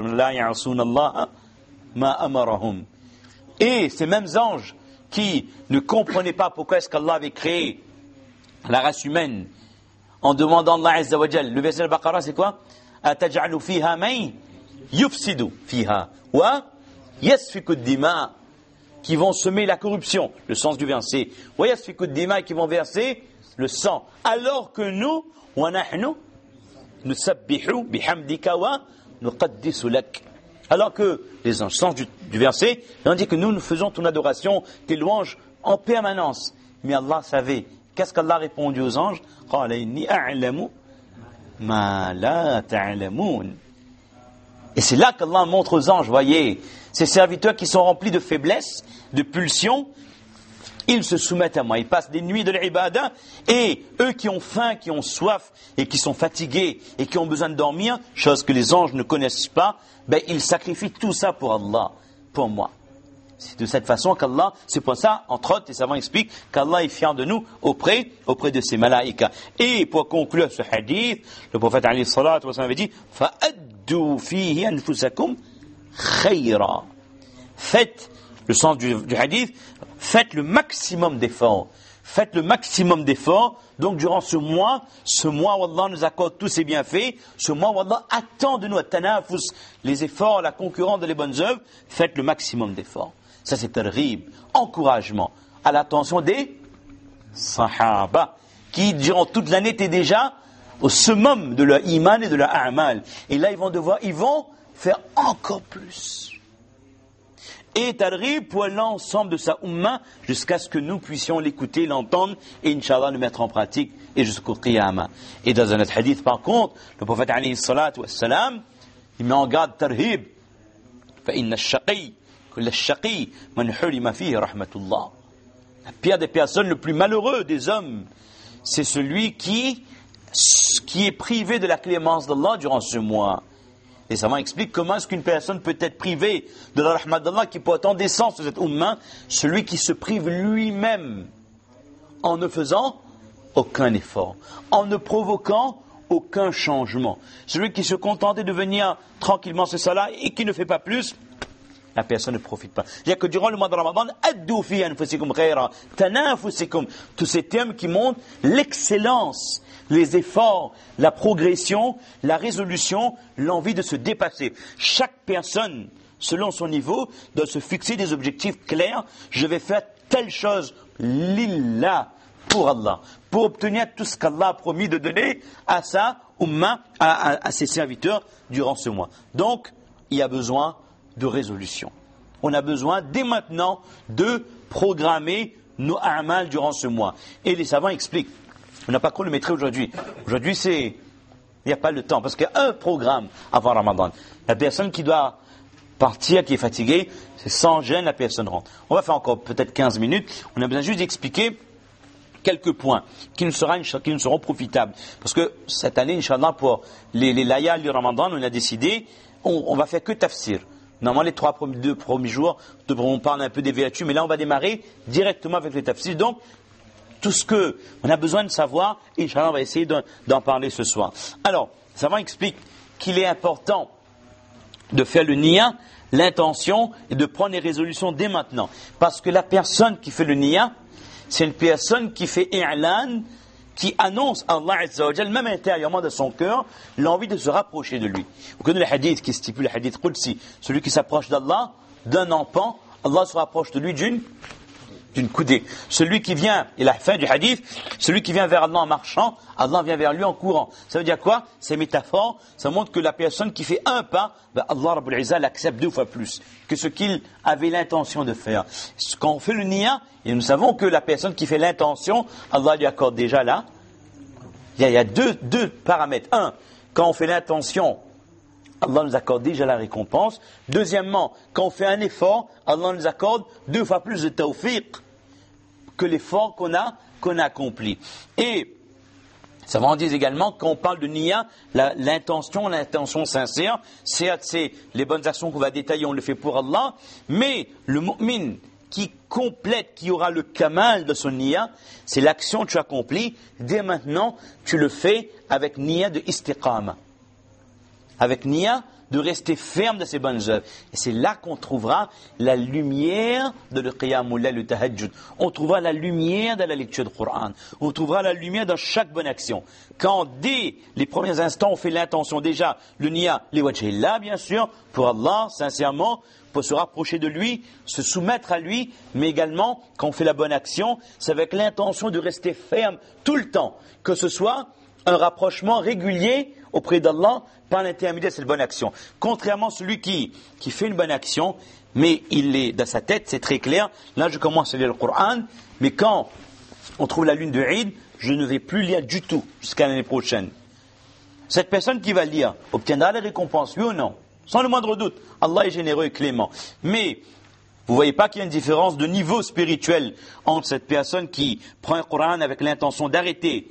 Et ces mêmes anges qui ne comprenaient pas pourquoi est-ce qu'Allah avait créé la race humaine en demandant à Allah Azza wa Jal, le verset al-Baqarah c'est quoi? أَتَجْعَلُ فِيهَا مَنْ يُفْسِدُ فِيهَا وَيَسْفِكُ الدِّمَاء, qui vont semer la corruption, le sens du verset, وَيَسْفِكُ الدِّمَاء, qui vont verser le sang, alors que nous, وَنَحْنُ نُسَبِّحُ بِحَمْدِكَ وَنُقَدِّسُ لَكَ. Alors que les anges, sens du, du verset, on dit que nous, nous faisons ton adoration, tes louanges en permanence. Mais Allah savait Qu'est-ce qu'Allah a répondu aux anges? قال إني أعلم ما لا تعلمون. Et c'est là qu'Allah montre aux anges, voyez, ces serviteurs qui sont remplis de faiblesse, de pulsions, ils se soumettent à moi, ils passent des nuits de l'ibada, et eux qui ont faim, qui ont soif, et qui sont fatigués, et qui ont besoin de dormir, chose que les anges ne connaissent pas, ben ils sacrifient tout ça pour Allah, pour moi. C'est de cette façon qu'Allah, c'est pour ça, entre autres, les savants expliquent qu'Allah est fier de nous auprès, auprès de ses malaïkas. Et pour conclure ce hadith, le prophète alayhi salatu wa sallam avait dit فَأَدُّوا فِيهِ أَنفُسَكُمْ خَيْرًا. Faites, le sens du, du hadith, faites le maximum d'efforts. Faites le maximum d'efforts. Donc durant ce mois, ce mois où Allah nous accorde tous ses bienfaits, ce mois où Allah attend de nous at-tanafus, les efforts, la concurrence de les bonnes œuvres, faites le maximum d'efforts. Ça c'est targhib, encouragement à l'attention des sahaba, qui durant toute l'année étaient déjà au summum de leur iman et de leur a'mal. Et là ils vont devoir, ils vont faire encore plus. Et targhib pour l'ensemble de sa umma, jusqu'à ce que nous puissions l'écouter, l'entendre, et Inch'Allah le mettre en pratique, et jusqu'au qiyamah. Et dans un autre hadith par contre, le prophète alayhi salatu wa salam, il met en garde targhib, فَإِنَّ الشَّقِيِّ la pire des personnes, le plus malheureux des hommes, c'est celui qui, qui est privé de la clémence d'Allah durant ce mois. Les savants expliquent comment est-ce qu'une personne peut être privée de la rahmat d'Allah qui peut autant descendre sur cette umma, celui qui se prive lui-même en ne faisant aucun effort, en ne provoquant aucun changement. Celui qui se contentait de venir tranquillement ce salat et qui ne fait pas plus, la personne ne profite pas. C'est-à-dire que durant le mois de Ramadan, addu fi anfusikum khayra, tanafusikum, tous ces termes qui montrent l'excellence, les efforts, la progression, la résolution, l'envie de se dépasser. Chaque personne, selon son niveau, doit se fixer des objectifs clairs. Je vais faire telle chose, lillah, pour Allah, pour obtenir tout ce qu'Allah a promis de donner à sa umma, à, à, à ses serviteurs durant ce mois. Donc, il y a besoin de résolution. On a besoin dès maintenant de programmer nos a'mal durant ce mois. Et les savants expliquent, on n'a pas trop le maîtrise aujourd'hui. Aujourd'hui, c'est, il n'y a pas le temps, parce qu'il y a un programme avant Ramadan. La personne qui doit partir, qui est fatiguée, c'est sans gêne, la personne rentre. On va faire encore peut-être quinze minutes. On a besoin juste d'expliquer quelques points qui nous, sera, qui nous seront profitables. Parce que cette année, Inch'Allah, pour les, les layals du Ramadan, on a décidé, on, on va faire que tafsir. Normalement, les trois premiers, deux premiers jours, on parle un peu des vertus, mais là, on va démarrer directement avec les tafsirs. Donc, tout ce que on a besoin de savoir, Inch'Allah, on va essayer d'en, d'en parler ce soir. Alors, ça explique qu'il est important de faire le niya, l'intention, et de prendre les résolutions dès maintenant. Parce que la personne qui fait le niya, c'est une personne qui fait i'lan, qui annonce à Allah Azza wa Jal, même intérieurement de son cœur, l'envie de se rapprocher de lui. Vous connaissez le hadith qui stipule, le hadith Qudsi, celui qui s'approche d'Allah, d'un empan, Allah se rapproche de lui d'une d'une coudée. Celui qui vient, et la fin du hadith, celui qui vient vers Allah en marchant, Allah vient vers lui en courant. Ça veut dire quoi? C'est métaphore, ça montre que la personne qui fait un pas, ben Allah Rabbul Izzah l'accepte deux fois plus que ce qu'il avait l'intention de faire. Quand on fait le niya, et nous savons que la personne qui fait l'intention, Allah lui accorde déjà là, il y a, il y a deux, deux paramètres. Un, quand on fait l'intention, Allah nous accorde déjà la récompense. Deuxièmement, quand on fait un effort, Allah nous accorde deux fois plus de tawfiq que l'effort qu'on a, qu'on a accompli. Et ça va en dire également, quand on parle de niya, la, l'intention, l'intention sincère, c'est, c'est les bonnes actions qu'on va détailler, on le fait pour Allah, mais le mu'min qui complète, qui aura le kamal de son niya, c'est l'action que tu accomplis, dès maintenant, tu le fais avec niya de istiqama. Avec niya, de rester ferme de ses bonnes œuvres. Et c'est là qu'on trouvera la lumière de le qiyam ou le tahajjud. On trouvera la lumière de la lecture du Coran. On trouvera la lumière dans chaque bonne action. Quand dès les premiers instants, on fait l'intention déjà, le niya, les wajhillah bien sûr, pour Allah, sincèrement, pour se rapprocher de lui, se soumettre à lui, mais également, quand on fait la bonne action, c'est avec l'intention de rester ferme tout le temps. Que ce soit un rapprochement régulier auprès d'Allah par l'intermédiaire de cette bonne action. Contrairement à celui qui, qui fait une bonne action, mais il est dans sa tête, c'est très clair. Là, je commence à lire le Coran, mais quand on trouve la lune de Eid, je ne vais plus lire du tout jusqu'à l'année prochaine. Cette personne qui va lire obtiendra la récompense, oui ou non? Sans le moindre doute. Allah est généreux et clément. Mais vous ne voyez pas qu'il y a une différence de niveau spirituel entre cette personne qui prend un Coran avec l'intention d'arrêter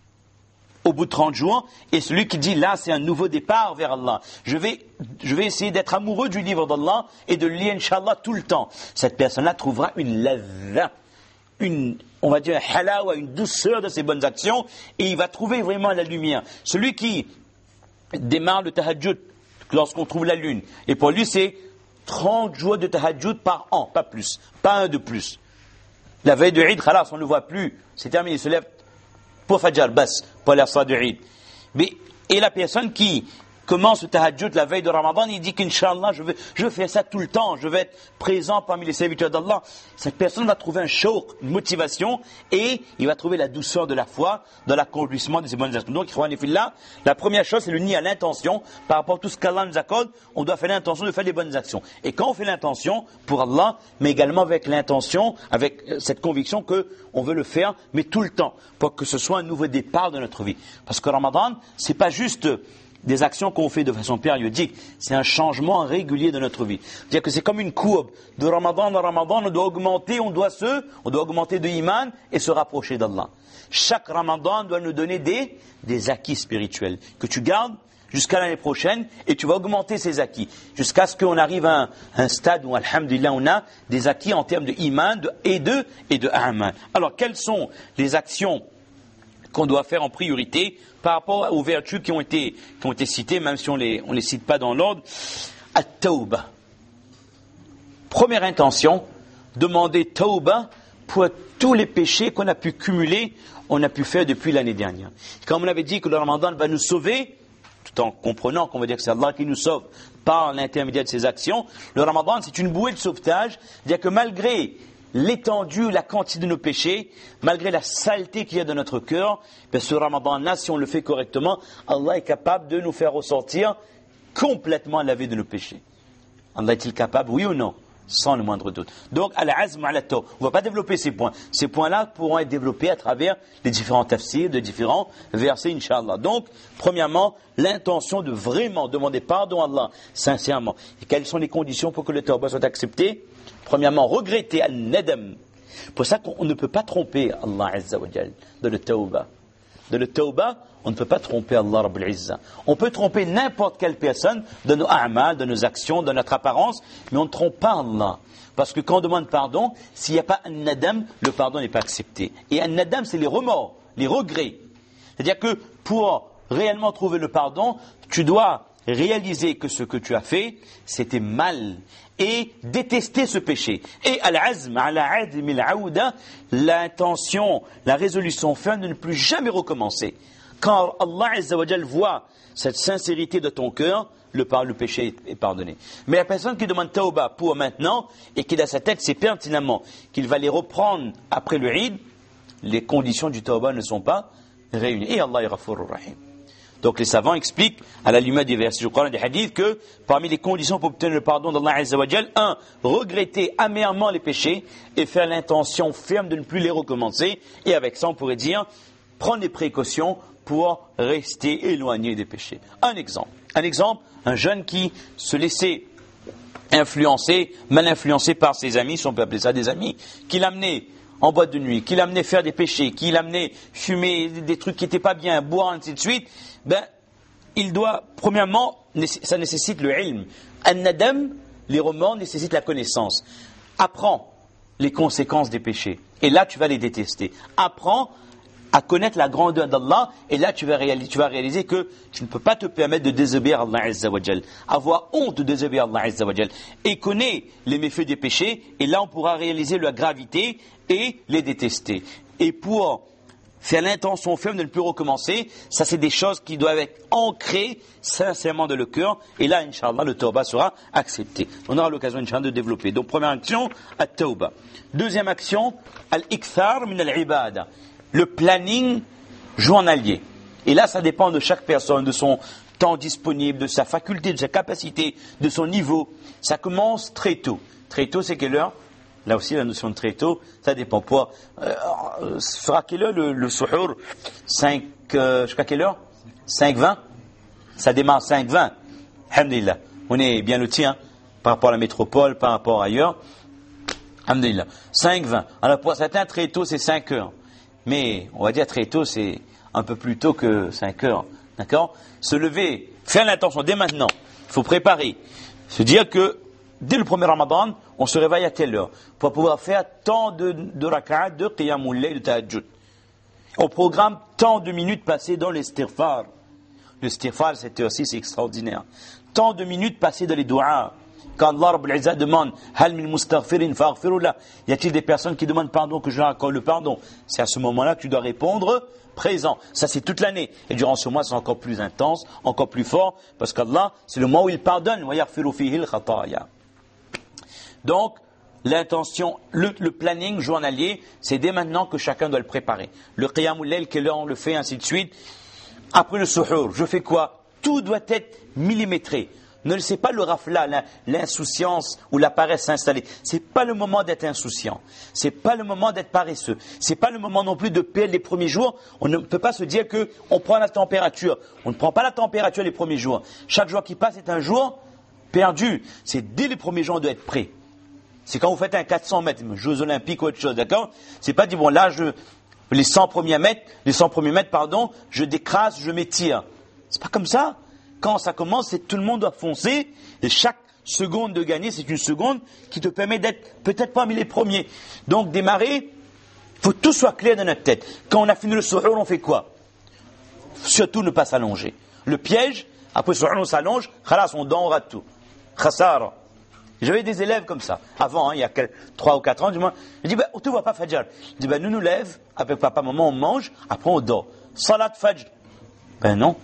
au bout de trente jours, et celui qui dit là c'est un nouveau départ vers Allah. Je vais, je vais essayer d'être amoureux du livre d'Allah et de le lire Inch'Allah tout le temps. Cette personne-là trouvera une ladha, une, on va dire un halawa, une douceur de ses bonnes actions, et il va trouver vraiment la lumière. Celui qui démarre le tahajjud lorsqu'on trouve la lune, et pour lui c'est trente jours de tahajjud par an, pas plus, pas un de plus. La veille de Eid, khalas, on ne le voit plus, c'est terminé, il se lève pour Fajr, bas, pour la salat de Eid. Mais, et la personne qui commence le tahajjud la veille de Ramadan, il dit qu'Inch'Allah, je vais, je fais ça tout le temps, je vais être présent parmi les serviteurs d'Allah. Cette personne va trouver un shawq, une motivation, et il va trouver la douceur de la foi dans l'accomplissement de ses bonnes actions. Donc, là, la première chose, c'est le nid à l'intention. Par rapport à tout ce qu'Allah nous accorde, on doit faire l'intention de faire des bonnes actions. Et quand on fait l'intention pour Allah, mais également avec l'intention, avec cette conviction que on veut le faire, mais tout le temps, pour que ce soit un nouveau départ de notre vie. Parce que Ramadan, c'est pas juste des actions qu'on fait de façon périodique, c'est un changement régulier de notre vie. C'est-à-dire que c'est comme une courbe. De Ramadan en Ramadan, on doit augmenter, on doit se, on doit augmenter de iman et se rapprocher d'Allah. Chaque Ramadan doit nous donner des, des acquis spirituels que tu gardes jusqu'à l'année prochaine et tu vas augmenter ces acquis jusqu'à ce qu'on arrive à un, un stade où, alhamdulillah, on a des acquis en termes de iman de, et de, et de aman. Alors, quelles sont les actions qu'on doit faire en priorité par rapport aux vertus qui ont été, qui ont été citées, même si on les, on les cite pas dans l'ordre? At-tawbah. Première intention, demander tawbah pour tous les péchés qu'on a pu cumuler, on a pu faire depuis l'année dernière. Comme on avait dit que le Ramadan va nous sauver, tout en comprenant qu'on va dire que c'est Allah qui nous sauve par l'intermédiaire de ses actions, le Ramadan c'est une bouée de sauvetage, c'est-à-dire que malgré l'étendue, la quantité de nos péchés, malgré la saleté qu'il y a dans notre cœur, ben ce Ramadan-là, si on le fait correctement, Allah est capable de nous faire ressortir complètement lavé de nos péchés. Allah est-il capable, oui ou non? Sans le moindre doute. Donc, al-azm ala-tawbah. On ne va pas développer ces points. Ces points-là pourront être développés à travers les différents tafsirs, de différents versets, Inch'Allah. Donc, premièrement, l'intention de vraiment demander pardon à Allah, sincèrement. Et quelles sont les conditions pour que le tawbah soit accepté? Premièrement, regretter al-nadam. Pour ça qu'on ne peut pas tromper Allah Azza wa Jal de le tawbah. De le tawbah, on ne peut pas tromper Allah Rabbul Izzah. On peut tromper n'importe quelle personne de nos a'mal, de nos actions, de notre apparence, mais on ne trompe pas Allah. Parce que quand on demande pardon, s'il n'y a pas un nadam, le pardon n'est pas accepté. Et un nadam, c'est les remords, les regrets. C'est-à-dire que pour réellement trouver le pardon, tu dois réaliser que ce que tu as fait, c'était mal. Et détester ce péché. Et al-azm ala adm al-aouda, l'intention, la résolution ferme de ne plus jamais recommencer. Quand Allah Azza wa Jal voit cette sincérité de ton cœur, le, le péché est pardonné. Mais la personne qui demande tawbah pour maintenant et qui dans sa tête sait pertinemment qu'il va les reprendre après le Eid, les conditions du tawbah ne sont pas réunies. Et Allah est Ghafurur Rahim. Donc les savants expliquent à la lumière des versets du Coran et des hadiths que parmi les conditions pour obtenir le pardon d'Allah Azza wa Jal, un, regretter amèrement les péchés et faire l'intention ferme de ne plus les recommencer. Et avec ça, on pourrait dire, prendre des précautions pour rester éloigné des péchés. Un exemple. Un exemple, un jeune qui se laissait influencer, mal influencé par ses amis, si on peut appeler ça des amis, qui l'amenaient en boîte de nuit, qui l'amenait faire des péchés, qui l'amenait fumer des trucs qui n'étaient pas bien, boire, ainsi de suite, ben, il doit, premièrement, ça nécessite le ilm. An-nadam, les remords nécessitent la connaissance. Apprends les conséquences des péchés. Et là, tu vas les détester. Apprends à connaître la grandeur d'Allah, et là, tu vas réaliser, tu vas réaliser que tu ne peux pas te permettre de désobéir à Allah Azza wa Jal. Avoir honte de désobéir à Allah Azza wa Jal. Et connais les méfaits des péchés, et là, on pourra réaliser la gravité et les détester. Et pour faire l'intention ferme de ne plus recommencer, ça c'est des choses qui doivent être ancrées sincèrement dans le cœur, et là, Inch'Allah, le tawbah sera accepté. On aura l'occasion, Inch'Allah, de développer. Donc, première action, at-tawbah. Deuxième action, al-ikthar min al-ibada. Le planning journalier. Et là, ça dépend de chaque personne, de son temps disponible, de sa faculté, de sa capacité, de son niveau. Ça commence très tôt. Très tôt, c'est quelle heure? Là aussi, la notion de très tôt, ça dépend. Pour, euh, sera quelle heure le, le suhour? cinq, euh, jusqu'à quelle heure? cinq vingt? Ça démarre cinq vingt. Alhamdulillah. On est bien lotis, hein, par rapport à la métropole, par rapport ailleurs. Alhamdulillah. cinq vingt. Alors pour certains, très tôt, c'est cinq heures. Mais, on va dire très tôt, c'est un peu plus tôt que cinq heures. D'accord? Se lever, faire l'intention dès maintenant. Il faut préparer. Se dire que, dès le premier Ramadan, on se réveille à telle heure. Pour pouvoir faire tant de, de rak'at, de qiyamul layl, de tahajjud. On programme tant de minutes passées dans l'istighfar. Le istighfar, cette heure-ci, c'est extraordinaire. Tant de minutes passées dans les du'as. Quand Allah Rabbul Izzah demande Hal min mustaghfirin faghfiru lah, y a-t-il des personnes qui demandent pardon que je leur accorde le pardon? C'est à ce moment-là que tu dois répondre présent. Ça, c'est toute l'année. Et durant ce mois, c'est encore plus intense, encore plus fort, parce qu'Allah, c'est le mois où il pardonne. Wa yaghfiru fihi al-khataya. Donc, l'intention, le, le planning journalier, c'est dès maintenant que chacun doit le préparer. Le qiyamul layl, quelle heure on le fait, ainsi de suite. Après le suhour, je fais quoi? Tout doit être millimétré. Ne laissez pas le rafla, l'insouciance ou la paresse s'installer. C'est pas le moment d'être insouciant. C'est pas le moment d'être paresseux. C'est pas le moment non plus de perdre les premiers jours. On ne peut pas se dire que on prend la température. On ne prend pas la température les premiers jours. Chaque jour qui passe est un jour perdu. C'est dès les premiers jours on doit être prêt. C'est quand vous faites un quatre cents mètres, Jeux Olympiques ou autre chose, d'accord? C'est pas dit bon là je les cent premiers mètres, les cent premiers mètres pardon, je décrase, je m'étire. C'est pas comme ça. Quand ça commence, c'est tout le monde doit foncer et chaque seconde de gagner, c'est une seconde qui te permet d'être peut-être parmi les premiers. Donc démarrer, il faut que tout soit clair dans notre tête. Quand on a fini le suhour, on fait quoi? Surtout ne pas s'allonger. Le piège, après le suhour, on s'allonge, khalas, on dort, on rate tout. Khassara. J'avais des élèves comme ça, avant, hein, il y a trois ou quatre ans, du moins. Je dis, ben, on ne te voit pas Fajr. Je dis, ben, nous nous lève, avec papa, maman, on mange, après on dort. Salat Fajr. Ben non.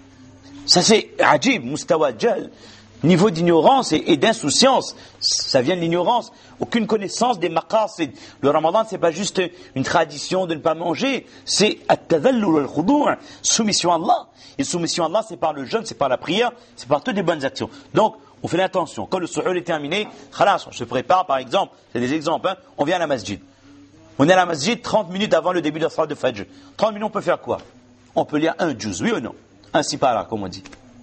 Ça c'est ajib, mustawa jahl. Niveau d'ignorance et, et d'insouciance. Ça vient de l'ignorance. Aucune connaissance des maqasid. Le ramadan, c'est pas juste une tradition de ne pas manger. C'est at-tadhallul al-khudu', soumission à Allah. Et soumission à Allah, c'est par le jeûne, c'est par la prière, c'est par toutes les bonnes actions. Donc, on fait l'intention. Quand le suhour est terminé, khalas, on se prépare, par exemple, c'est des exemples, hein, on vient à la masjid. On est à la masjid trente minutes avant le début de la salat de Fajr. trente minutes, on peut faire quoi? On peut lire un juz, oui ou non? Ainsi par là, comme on dit.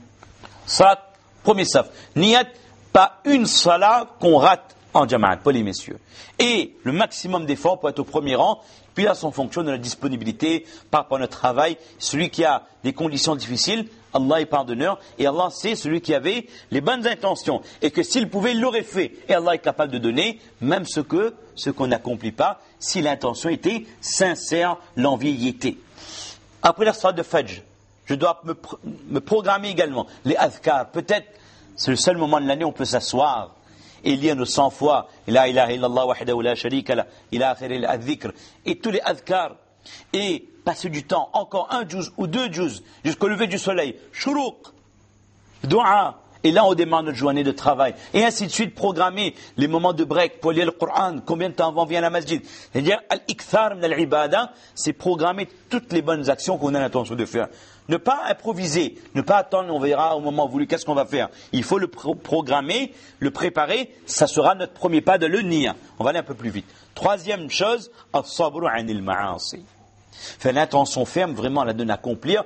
Salat, premier saf. Niyat, pas une salat qu'on rate en jama'at, pas les messieurs. Et le maximum d'efforts pour être au premier rang, puis là, c'est en fonction de la disponibilité, par rapport à notre travail. Celui qui a des conditions difficiles, Allah est pardonneur, et Allah sait celui qui avait les bonnes intentions, et que s'il pouvait, il l'aurait fait. Et Allah est capable de donner, même ce que, ce qu'on n'accomplit pas, si l'intention était sincère, l'envie y était. Après la salat de Fajr, je dois me, me programmer également. Les adhkar, peut-être, c'est le seul moment de l'année où on peut s'asseoir et lire nos cent fois La ilaha illallah wahdahu la sharika la ila akhiril adh-dhikr et tous les adhkar et passer du temps, encore un juz ou deux juz jusqu'au lever du soleil, shuruq, dua, et là on démarre notre journée de travail et ainsi de suite, programmer les moments de break pour lire le Coran, combien de temps avant vient à la masjid, c'est-à-dire al-ikthar min al-ibada, c'est programmer toutes les bonnes actions qu'on a l'intention de faire. Ne pas improviser, ne pas attendre, on verra au moment voulu qu'est-ce qu'on va faire. Il faut le pro- programmer, le préparer, ça sera notre premier pas de le niya. On va aller un peu plus vite. Troisième chose, as-sabru anil ma'asi. Faire l'intention ferme vraiment là de n'accomplir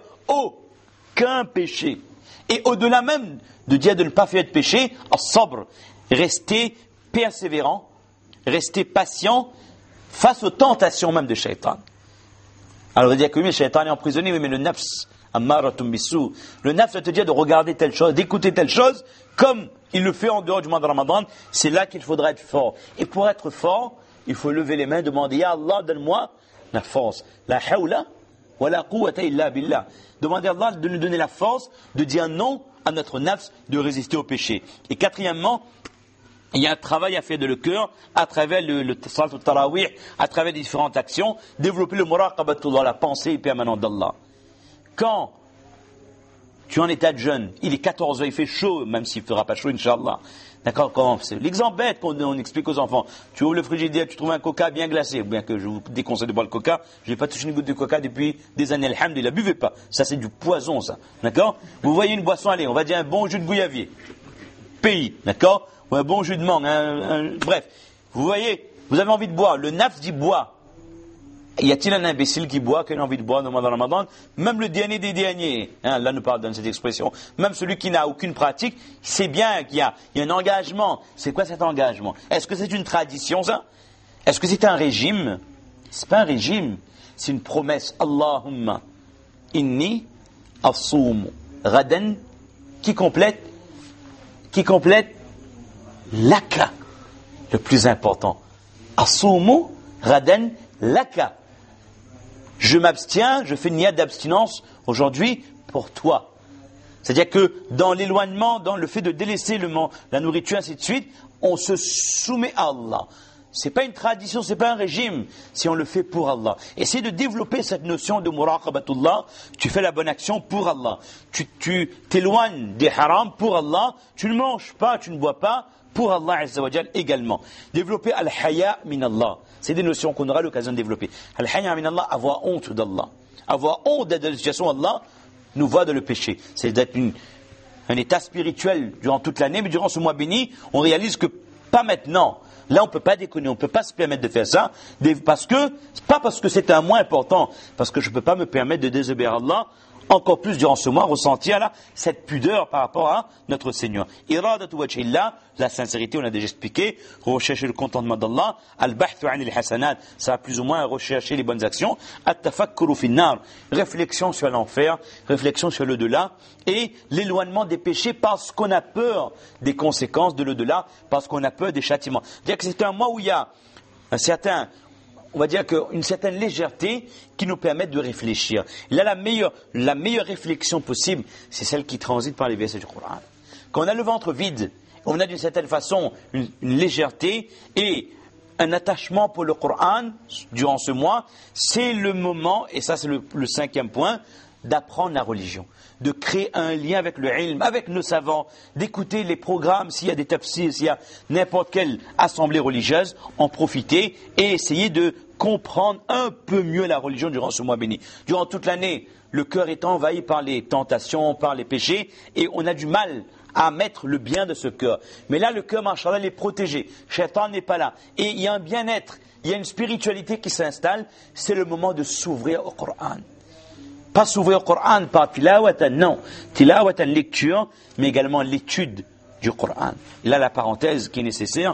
aucun péché. Et au-delà même de dire de ne pas faire de péché, as-sabr, rester persévérant, rester patient face aux tentations même de shaitan. Alors on va dire que oui, le shaitan est emprisonné, oui, mais le nafs, ammaratun bisou. Le nafs va te dire de regarder telle chose, d'écouter telle chose, comme il le fait en dehors du mois de Ramadan. C'est là qu'il faudra être fort. Et pour être fort, il faut lever les mains, demander, Ya Allah, donne-moi la force. La hawla wa la quwwata illa billah. Demander à Allah de nous donner la force de dire non à notre nafs, de résister au péché. Et quatrièmement, il y a un travail à faire de le cœur à travers le, le salat al-tarawih, à travers les différentes actions, développer le muraqabatullah, la pensée permanente d'Allah. Quand tu es en état de jeûne, il est quatorze heures, il fait chaud, même s'il ne fera pas chaud, Inch'Allah. D'accord? Comment c'est l'exemple bête qu'on on explique aux enfants. Tu ouvres le frigidaire, tu trouves un coca bien glacé, bien que je vous déconseille de boire le coca. Je n'ai pas touché une goutte de coca depuis des années. Alhamdulillah, buvez pas. Ça, c'est du poison, ça. D'accord? Vous voyez une boisson, allez, on va dire un bon jus de gouyavier. Pays, d'accord? Ou un bon jus de mangue, un, un, bref. Vous voyez, Vous avez envie de boire. Le nafs dit bois. Y a-t-il un imbécile qui boit, qui a envie de boire dans le Ramadan? Même le dernier des derniers, hein, là nous parle de cette expression, même celui qui n'a aucune pratique, sait bien qu'il y a, il y a un engagement. C'est quoi cet engagement? Est-ce que c'est une tradition ça? Est-ce que c'est un régime? C'est pas un régime, c'est une promesse. Allahumma inni asumu ghadan, qui complète, qui complète laka, le plus important. Asumu ghadan laka. Je m'abstiens, je fais une niyyat d'abstinence aujourd'hui pour toi. C'est-à-dire que dans l'éloignement, dans le fait de délaisser le, la nourriture, ainsi de suite, on se soumet à Allah. C'est pas une tradition, c'est pas un régime, si on le fait pour Allah. Essaye de développer cette notion de muraqabatullah, tu fais la bonne action pour Allah. Tu, tu t'éloignes des harams pour Allah, tu ne manges pas, tu ne bois pas, pour Allah Azza wa Jal également. Développer al-haya min Allah. C'est des notions qu'on aura l'occasion de développer. Al-haya min Allah, avoir honte d'Allah. Avoir honte d'être dans la situation où Allah nous voit de le péché. C'est d'être une, un état spirituel durant toute l'année, mais durant ce mois béni, on réalise que pas maintenant. Là, on ne peut pas déconner, on ne peut pas se permettre de faire ça, parce que, pas parce que c'est un mois important, parce que je ne peux pas me permettre de désobéir à Allah, encore plus durant ce mois, ressentir là, cette pudeur par rapport à notre Seigneur. Iradatu wajhillah, la sincérité, on a déjà expliqué, rechercher le contentement d'Allah, al-bahthu anil hasanat, ça va plus ou moins rechercher les bonnes actions, at-tafakkuru finnar, réflexion sur l'enfer, réflexion sur l'au-delà, et l'éloignement des péchés parce qu'on a peur des conséquences de l'au-delà, parce qu'on a peur des châtiments. C'est-à-dire que c'est un mois où il y a un certain, on va dire qu'une certaine légèreté qui nous permet de réfléchir. Là, la meilleure, la meilleure réflexion possible, c'est celle qui transite par les versets du Coran. Quand on a le ventre vide, on a d'une certaine façon une, une légèreté et un attachement pour le Coran durant ce mois, c'est le moment, et ça c'est le, le cinquième point, d'apprendre la religion, de créer un lien avec le ilm, avec nos savants, d'écouter les programmes, s'il y a des tafsirs, s'il y a n'importe quelle assemblée religieuse, en profiter et essayer de comprendre un peu mieux la religion durant ce mois béni. Durant toute l'année, le cœur est envahi par les tentations, par les péchés, et on a du mal à mettre le bien de ce cœur. Mais là, le cœur, machallah, est protégé. Shaitan n'est pas là. Et il y a un bien-être, il y a une spiritualité qui s'installe, c'est le moment de s'ouvrir au Coran. Pas s'ouvrir au Coran par tilawatan, non. Tilawatan, lecture, mais également l'étude du Coran. Et là, la parenthèse qui est nécessaire,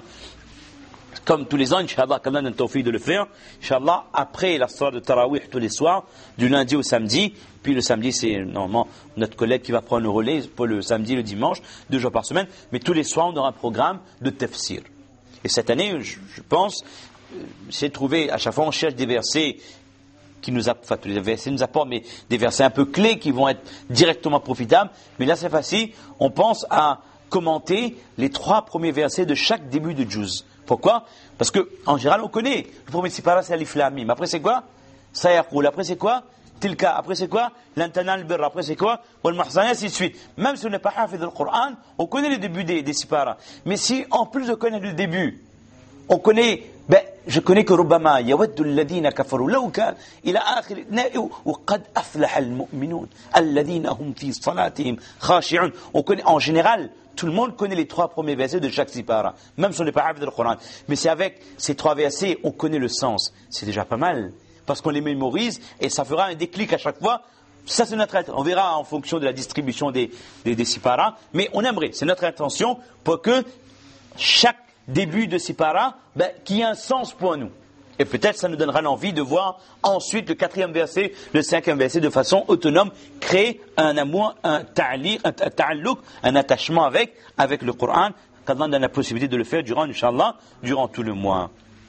comme tous les ans, Inch'Allah, qu'Allah donne tawfiq de le faire, Inch'Allah, après la soirée de Tarawih tous les soirs, du lundi au samedi, puis le samedi, c'est normalement notre collègue qui va prendre le relais pour le samedi et le dimanche, deux jours par semaine, mais tous les soirs, on aura un programme de tafsir. Et cette année, je, je pense, c'est de trouver, à chaque fois, on cherche des versets qui nous apportent, enfin, tous les versets nous apportent, mais des versets un peu clés qui vont être directement profitables. Mais là, c'est facile. On pense à commenter les trois premiers versets de chaque début de Juz. Pourquoi? Parce que, en général, on connaît. Le premier sipara, c'est Alif Lam Mim. Après, c'est quoi? Sayaqul. Après, c'est quoi? Tilka. Après, c'est quoi? Lantana al-birra. Après, c'est quoi? Wal mahzana, ainsi de suite. Même si on n'est pas hafid du Coran, on connaît le début des, des sipara. Mais si, en plus de connaître le début, on connaît, ben, je connais que Rubbama, yawaddu alladhina kafaru, law kan, ila akhir, wa qad aflaha al-mu'minun, alladhina hum fi salatihim khashi'un. On connaît, en général, tout le monde connaît les trois premiers versets de chaque sipara, même si on n'est pas hafid du Coran. Mais c'est avec ces trois versets, on connaît le sens. C'est déjà pas mal. Parce qu'on les mémorise, et ça fera un déclic à chaque fois. Ça, c'est notre intention. On verra en fonction de la distribution des, des, des sipara. Mais on aimerait, c'est notre intention, pour que chaque début de sipara, ben, qu'il y ait un sens pour nous. Et peut-être ça nous donnera l'envie de voir ensuite le quatrième verset, le cinquième verset de façon autonome, créer un amour, un ta'liq, un ta'alluq, un attachement avec, avec le Coran, qu'Allah donne la possibilité de le faire durant, Inch'Allah, durant tout le mois.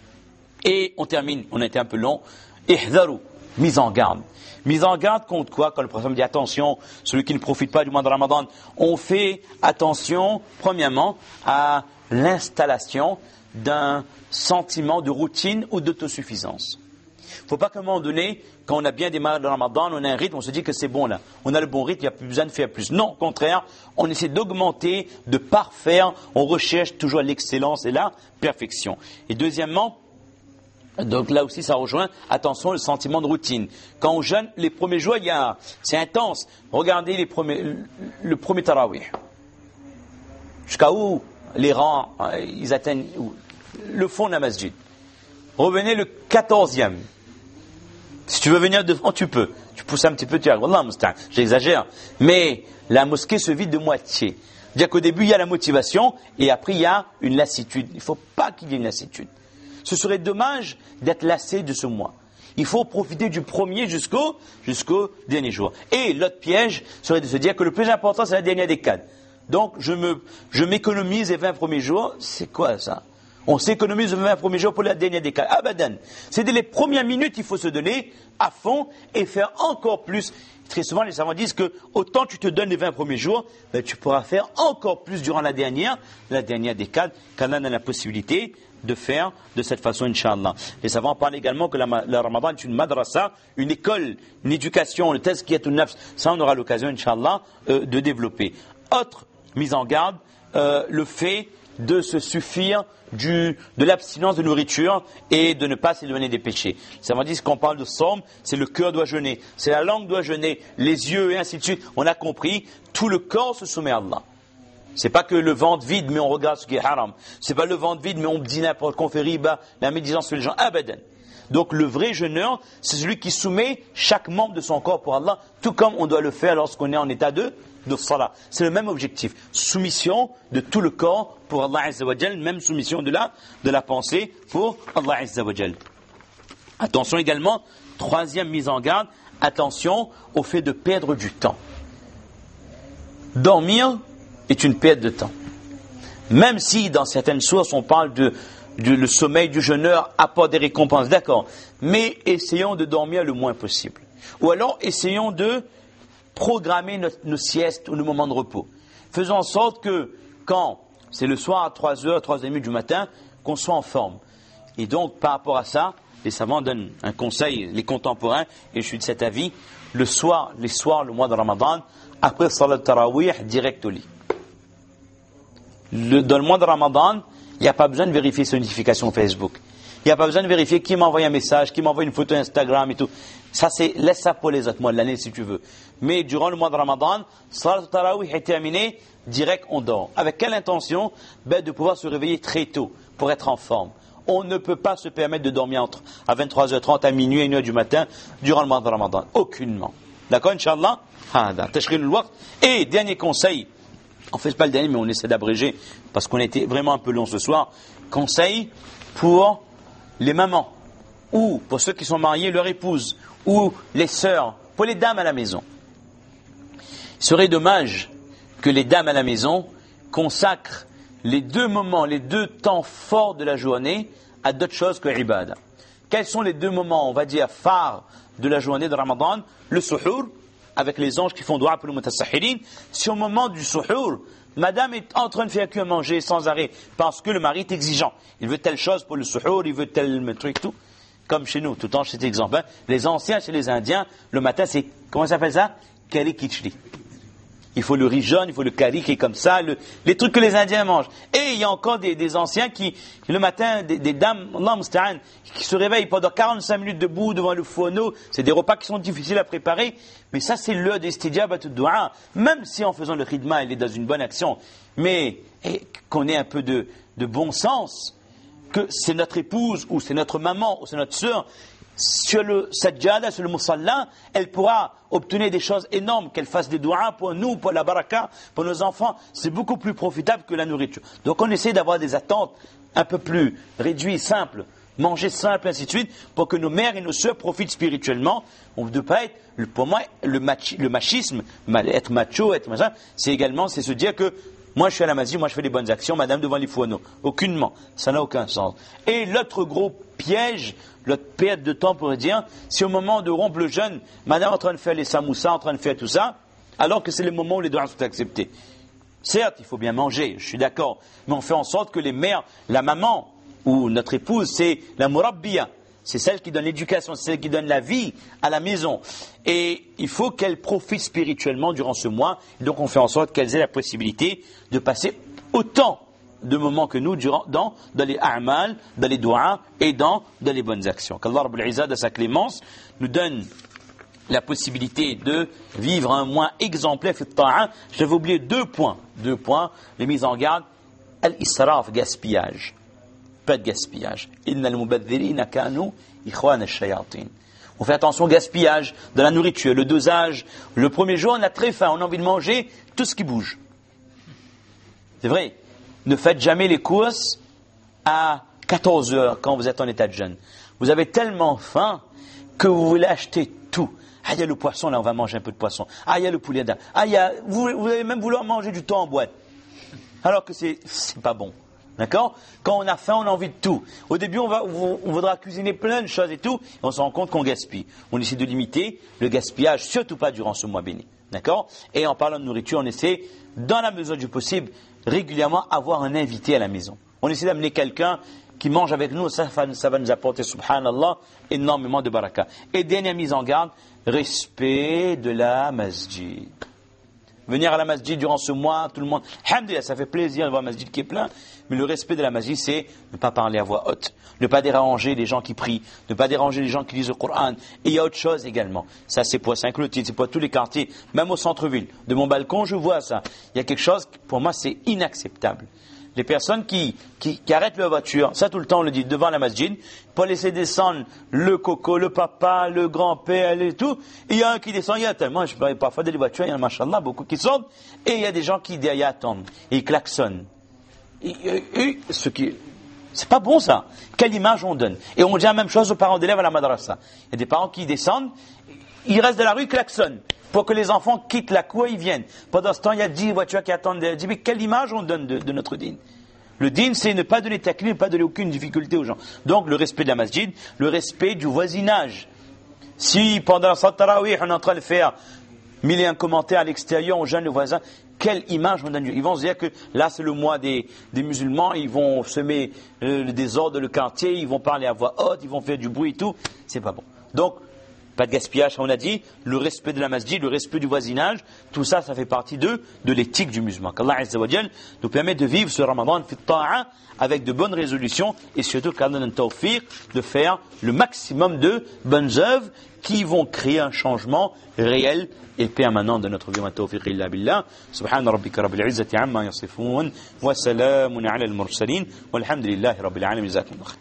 Et on termine, on a été un peu long, ihdharu, mise en garde. Mise en garde contre quoi? Quand le prophète dit attention, celui qui ne profite pas du mois de Ramadan, on fait attention, premièrement, à l'installation d'un sentiment de routine ou d'autosuffisance. Il ne faut pas qu'à un moment donné, quand on a bien démarré le Ramadan, on a un rythme, on se dit que c'est bon là. On a le bon rythme, il n'y a plus besoin de faire plus. Non, au contraire, on essaie d'augmenter, de parfaire, on recherche toujours l'excellence et la perfection. Et deuxièmement, donc là aussi ça rejoint, attention, le sentiment de routine. Quand on jeûne, les premiers jours, il y a, c'est intense. Regardez les premiers, le premier tarawih. Jusqu'à où les rangs, ils atteignent le fond de la masjid. revenez le quatorzième. Si tu veux venir devant, tu peux. Tu pousses un petit peu, tu arrives. Wallah musta'an, j'exagère. Mais la mosquée se vide de moitié. C'est-à-dire qu'au début, il y a la motivation et après, il y a une lassitude. Il ne faut pas qu'il y ait une lassitude. Ce serait dommage d'être lassé de ce mois. Il faut profiter du premier jusqu'au, jusqu'au dernier jour. Et l'autre piège serait de se dire que le plus important, c'est la dernière décade. Donc, je me, je m'économise les vingt premiers jours. C'est quoi ça? On s'économise les vingt premiers jours pour la dernière décade. Abadan. C'est dès les premières minutes, il faut se donner à fond et faire encore plus. Très souvent, les savants disent que autant tu te donnes les vingt premiers jours, ben, tu pourras faire encore plus durant la dernière, la dernière décade, qu'Allah a la possibilité de faire de cette façon, Inch'Allah. Les savants parlent également que la, la Ramadan est une madrasa, une école, une éducation, le tazkiyatun nafs. Ça, on aura l'occasion, Inch'Allah, euh, de développer. Autre mise en garde, euh, le fait de se suffire du, de l'abstinence de nourriture et de ne pas s'éloigner des péchés. Ça veut dire qu'on parle de somme, c'est le cœur doit jeûner, c'est la langue doit jeûner, les yeux et ainsi de suite. On a compris, tout le corps se soumet à Allah. C'est pas que le ventre vide, mais on regarde ce qui est haram. C'est pas le ventre vide, mais on dit n'importe quoi, on fait riba, la médisance sur les gens. Abadan. Donc le vrai jeûneur, c'est celui qui soumet chaque membre de son corps pour Allah, tout comme on doit le faire lorsqu'on est en état de, de salat. C'est le même objectif. Soumission de tout le corps pour Allah Azza wa Jal, même soumission de la, de la pensée pour Allah Azza wa Jal. Attention également, troisième mise en garde, attention au fait de perdre du temps. Dormir est une perte de temps. Même si dans certaines sources on parle de, de le sommeil du jeûneur apporte des récompenses, d'accord. Mais essayons de dormir le moins possible. Ou alors essayons de programmer nos, nos siestes ou nos moments de repos. Faisons en sorte que quand c'est le soir à trois heures, trois heures trente du matin, qu'on soit en forme. Et donc par rapport à ça, les savants donnent un conseil, les contemporains, et je suis de cet avis, le soir, les soirs, le mois de Ramadan, après Salat Tarawih, direct au lit. Le, dans le mois de Ramadan, il n'y a pas besoin de vérifier ses notifications Facebook. Il n'y a pas besoin de vérifier qui m'a envoyé un message, qui m'a envoyé une photo Instagram et tout. Ça, c'est, laisse ça pour les autres mois de l'année si tu veux. Mais durant le mois de Ramadan, Salat Tarawih est terminé, direct on dort. Avec quelle intention? Ben, de pouvoir se réveiller très tôt pour être en forme. On ne peut pas se permettre de dormir entre à vingt-trois heures trente, à minuit et une heure du matin durant le mois de Ramadan. Aucunement. D'accord, Inch'Allah? Et dernier conseil, on ne fait pas le dernier, mais on essaie d'abréger parce qu'on était vraiment un peu long ce soir. Conseil pour les mamans ou pour ceux qui sont mariés, leur épouse ou les sœurs, pour les dames à la maison. Il serait dommage que les dames à la maison consacrent les deux moments, les deux temps forts de la journée à d'autres choses que l'ibada. Quels sont les deux moments, on va dire, phares de la journée de Ramadan? Le suhour, avec les anges qui font dua pour le mutassahirin. Si au moment du suhour, madame est en train de faire que manger sans arrêt, parce que le mari est exigeant. Il veut telle chose pour le suhour, il veut tel truc, tout. Comme chez nous, tout le temps, cet exemple. Hein. Les anciens, chez les Indiens, le matin, c'est, comment ça s'appelle ça? Kari Kichli. Il faut le riz jaune, il faut le curry qui est comme ça, le, les trucs que les Indiens mangent. Et il y a encore des, des anciens qui, le matin, des, des dames, Allah musta'an, qui se réveillent pendant quarante-cinq minutes debout devant le fourneau. C'est des repas qui sont difficiles à préparer. Mais ça, c'est l'heure d'istijaba tout doua. Même si en faisant le khidma, il est dans une bonne action. Mais et, qu'on ait un peu de, de bon sens, que c'est notre épouse, ou c'est notre maman, ou c'est notre sœur, sur le sajjada, sur le musalla, elle pourra obtenir des choses énormes, qu'elle fasse des doigts pour nous, pour la baraka, pour nos enfants. C'est beaucoup plus profitable que la nourriture. Donc on essaie d'avoir des attentes un peu plus réduites, simples, manger simple, ainsi de suite, pour que nos mères et nos sœurs profitent spirituellement. On ne peut pas être, pour moi, le, machi, le machisme, être macho, être machin, c'est également, c'est se dire que moi je suis à la masjid, moi je fais des bonnes actions, madame devant les fourneaux. Aucunement. Ça n'a aucun sens. Et l'autre gros piège, l'autre perte de temps pour dire, si au moment de rompre le jeûne, madame est en train de faire les samoussas, en train de faire tout ça, alors que c'est le moment où les doigts sont acceptés. Certes, il faut bien manger, je suis d'accord, mais on fait en sorte que les mères, la maman ou notre épouse, c'est la murabbiya, c'est celle qui donne l'éducation, c'est celle qui donne la vie à la maison. Et il faut qu'elle profite spirituellement durant ce mois. Et donc on fait en sorte qu'elles aient la possibilité de passer autant de moments que nous durant, dans, dans les a'mal, dans les doigts et dans, dans les bonnes actions. Qu'Allah Rabbul Izzah, de sa clémence, nous donne la possibilité de vivre un mois exemplaire fi ta'a. Je vais oublier deux points. Deux points, les mises en garde. Al-israf, gaspillage. pas de gaspillage. Innal mubadhirina kanu ikhwan ash-shayatin. On fait attention au gaspillage de la nourriture, le dosage. Le premier jour, on a très faim, on a envie de manger tout ce qui bouge. C'est vrai. Ne faites jamais les courses à quatorze heures quand vous êtes en état de jeûne. Vous avez tellement faim que vous voulez acheter tout. Ah, il y a le poisson, là, on va manger un peu de poisson. Ah, il y a le poulet, là. Ah, il y a, vous, vous allez même vouloir manger du thon en boîte. Alors que c'est, c'est pas bon. D'accord? Quand on a faim, on a envie de tout. Au début, on va, on, on voudra cuisiner plein de choses et tout, et on se rend compte qu'on gaspille. On essaie de limiter le gaspillage, surtout pas durant ce mois béni. D'accord? Et en parlant de nourriture, on essaie, dans la mesure du possible, régulièrement avoir un invité à la maison. On essaie d'amener quelqu'un qui mange avec nous, ça, ça va nous apporter, subhanallah, énormément de baraka. Et dernière mise en garde, respect de la masjid. Venir à la masjid durant ce mois, tout le monde, alhamdulillah, ça fait plaisir de voir la masjid qui est plein, mais le respect de la masjid, c'est ne pas parler à voix haute, ne pas déranger les gens qui prient, ne pas déranger les gens qui lisent le Coran. Et il y a autre chose également. Ça, c'est pour Saint-Clotilde, c'est pour tous les quartiers, même au centre-ville. De mon balcon, je vois ça. Il y a quelque chose, pour moi, c'est inacceptable. Les personnes qui, qui, qui arrêtent leur voiture, ça tout le temps on le dit, devant la masjid, pour laisser descendre le coco, le papa, le grand-père et tout. Et il y a un qui descend, il y a tellement, je parle parfois des voitures, il y en a, machallah, beaucoup qui sortent, et il y a des gens qui derrière attendent, et ils klaxonnent. Et, et, et, ce qui, c'est pas bon ça. Quelle image on donne? Et on dit la même chose aux parents d'élèves à la madrasa. Il y a des parents qui descendent, ils restent dans la rue, ils klaxonnent. Pour que les enfants quittent la cour, ils viennent. Pendant ce temps, il y a dix voitures qui attendent. Mais quelle image on donne de, de notre dîn? Le dîn, c'est ne pas donner taklif, ne pas donner aucune difficulté aux gens. Donc, le respect de la masjid, le respect du voisinage. Si, pendant la salat tarawih, on est en train de faire mille et un commentaires à l'extérieur, on gêne le voisin, quelle image on donne? Ils vont se dire que là, c'est le mois des, des musulmans, ils vont semer euh, le désordre dans le quartier, ils vont parler à voix haute, ils vont faire du bruit et tout. C'est pas bon. Donc, pas de gaspillage, on a dit, le respect de la masjid, le respect du voisinage, tout ça, ça fait partie de, de l'éthique du musulman. Qu'Allah Azza wa Jal nous permet de vivre ce Ramadan fit ta'a avec de bonnes résolutions et surtout qu'Allah nous tawfiq de faire le maximum de bonnes œuvres qui vont créer un changement réel et permanent de notre vie. Wa tawfiq illa billah. Subhana rabbika rabbil izzati amma yasifun wa salamun ala al-mursalin walhamdulillahi rabbil alamin. Jazakumullah.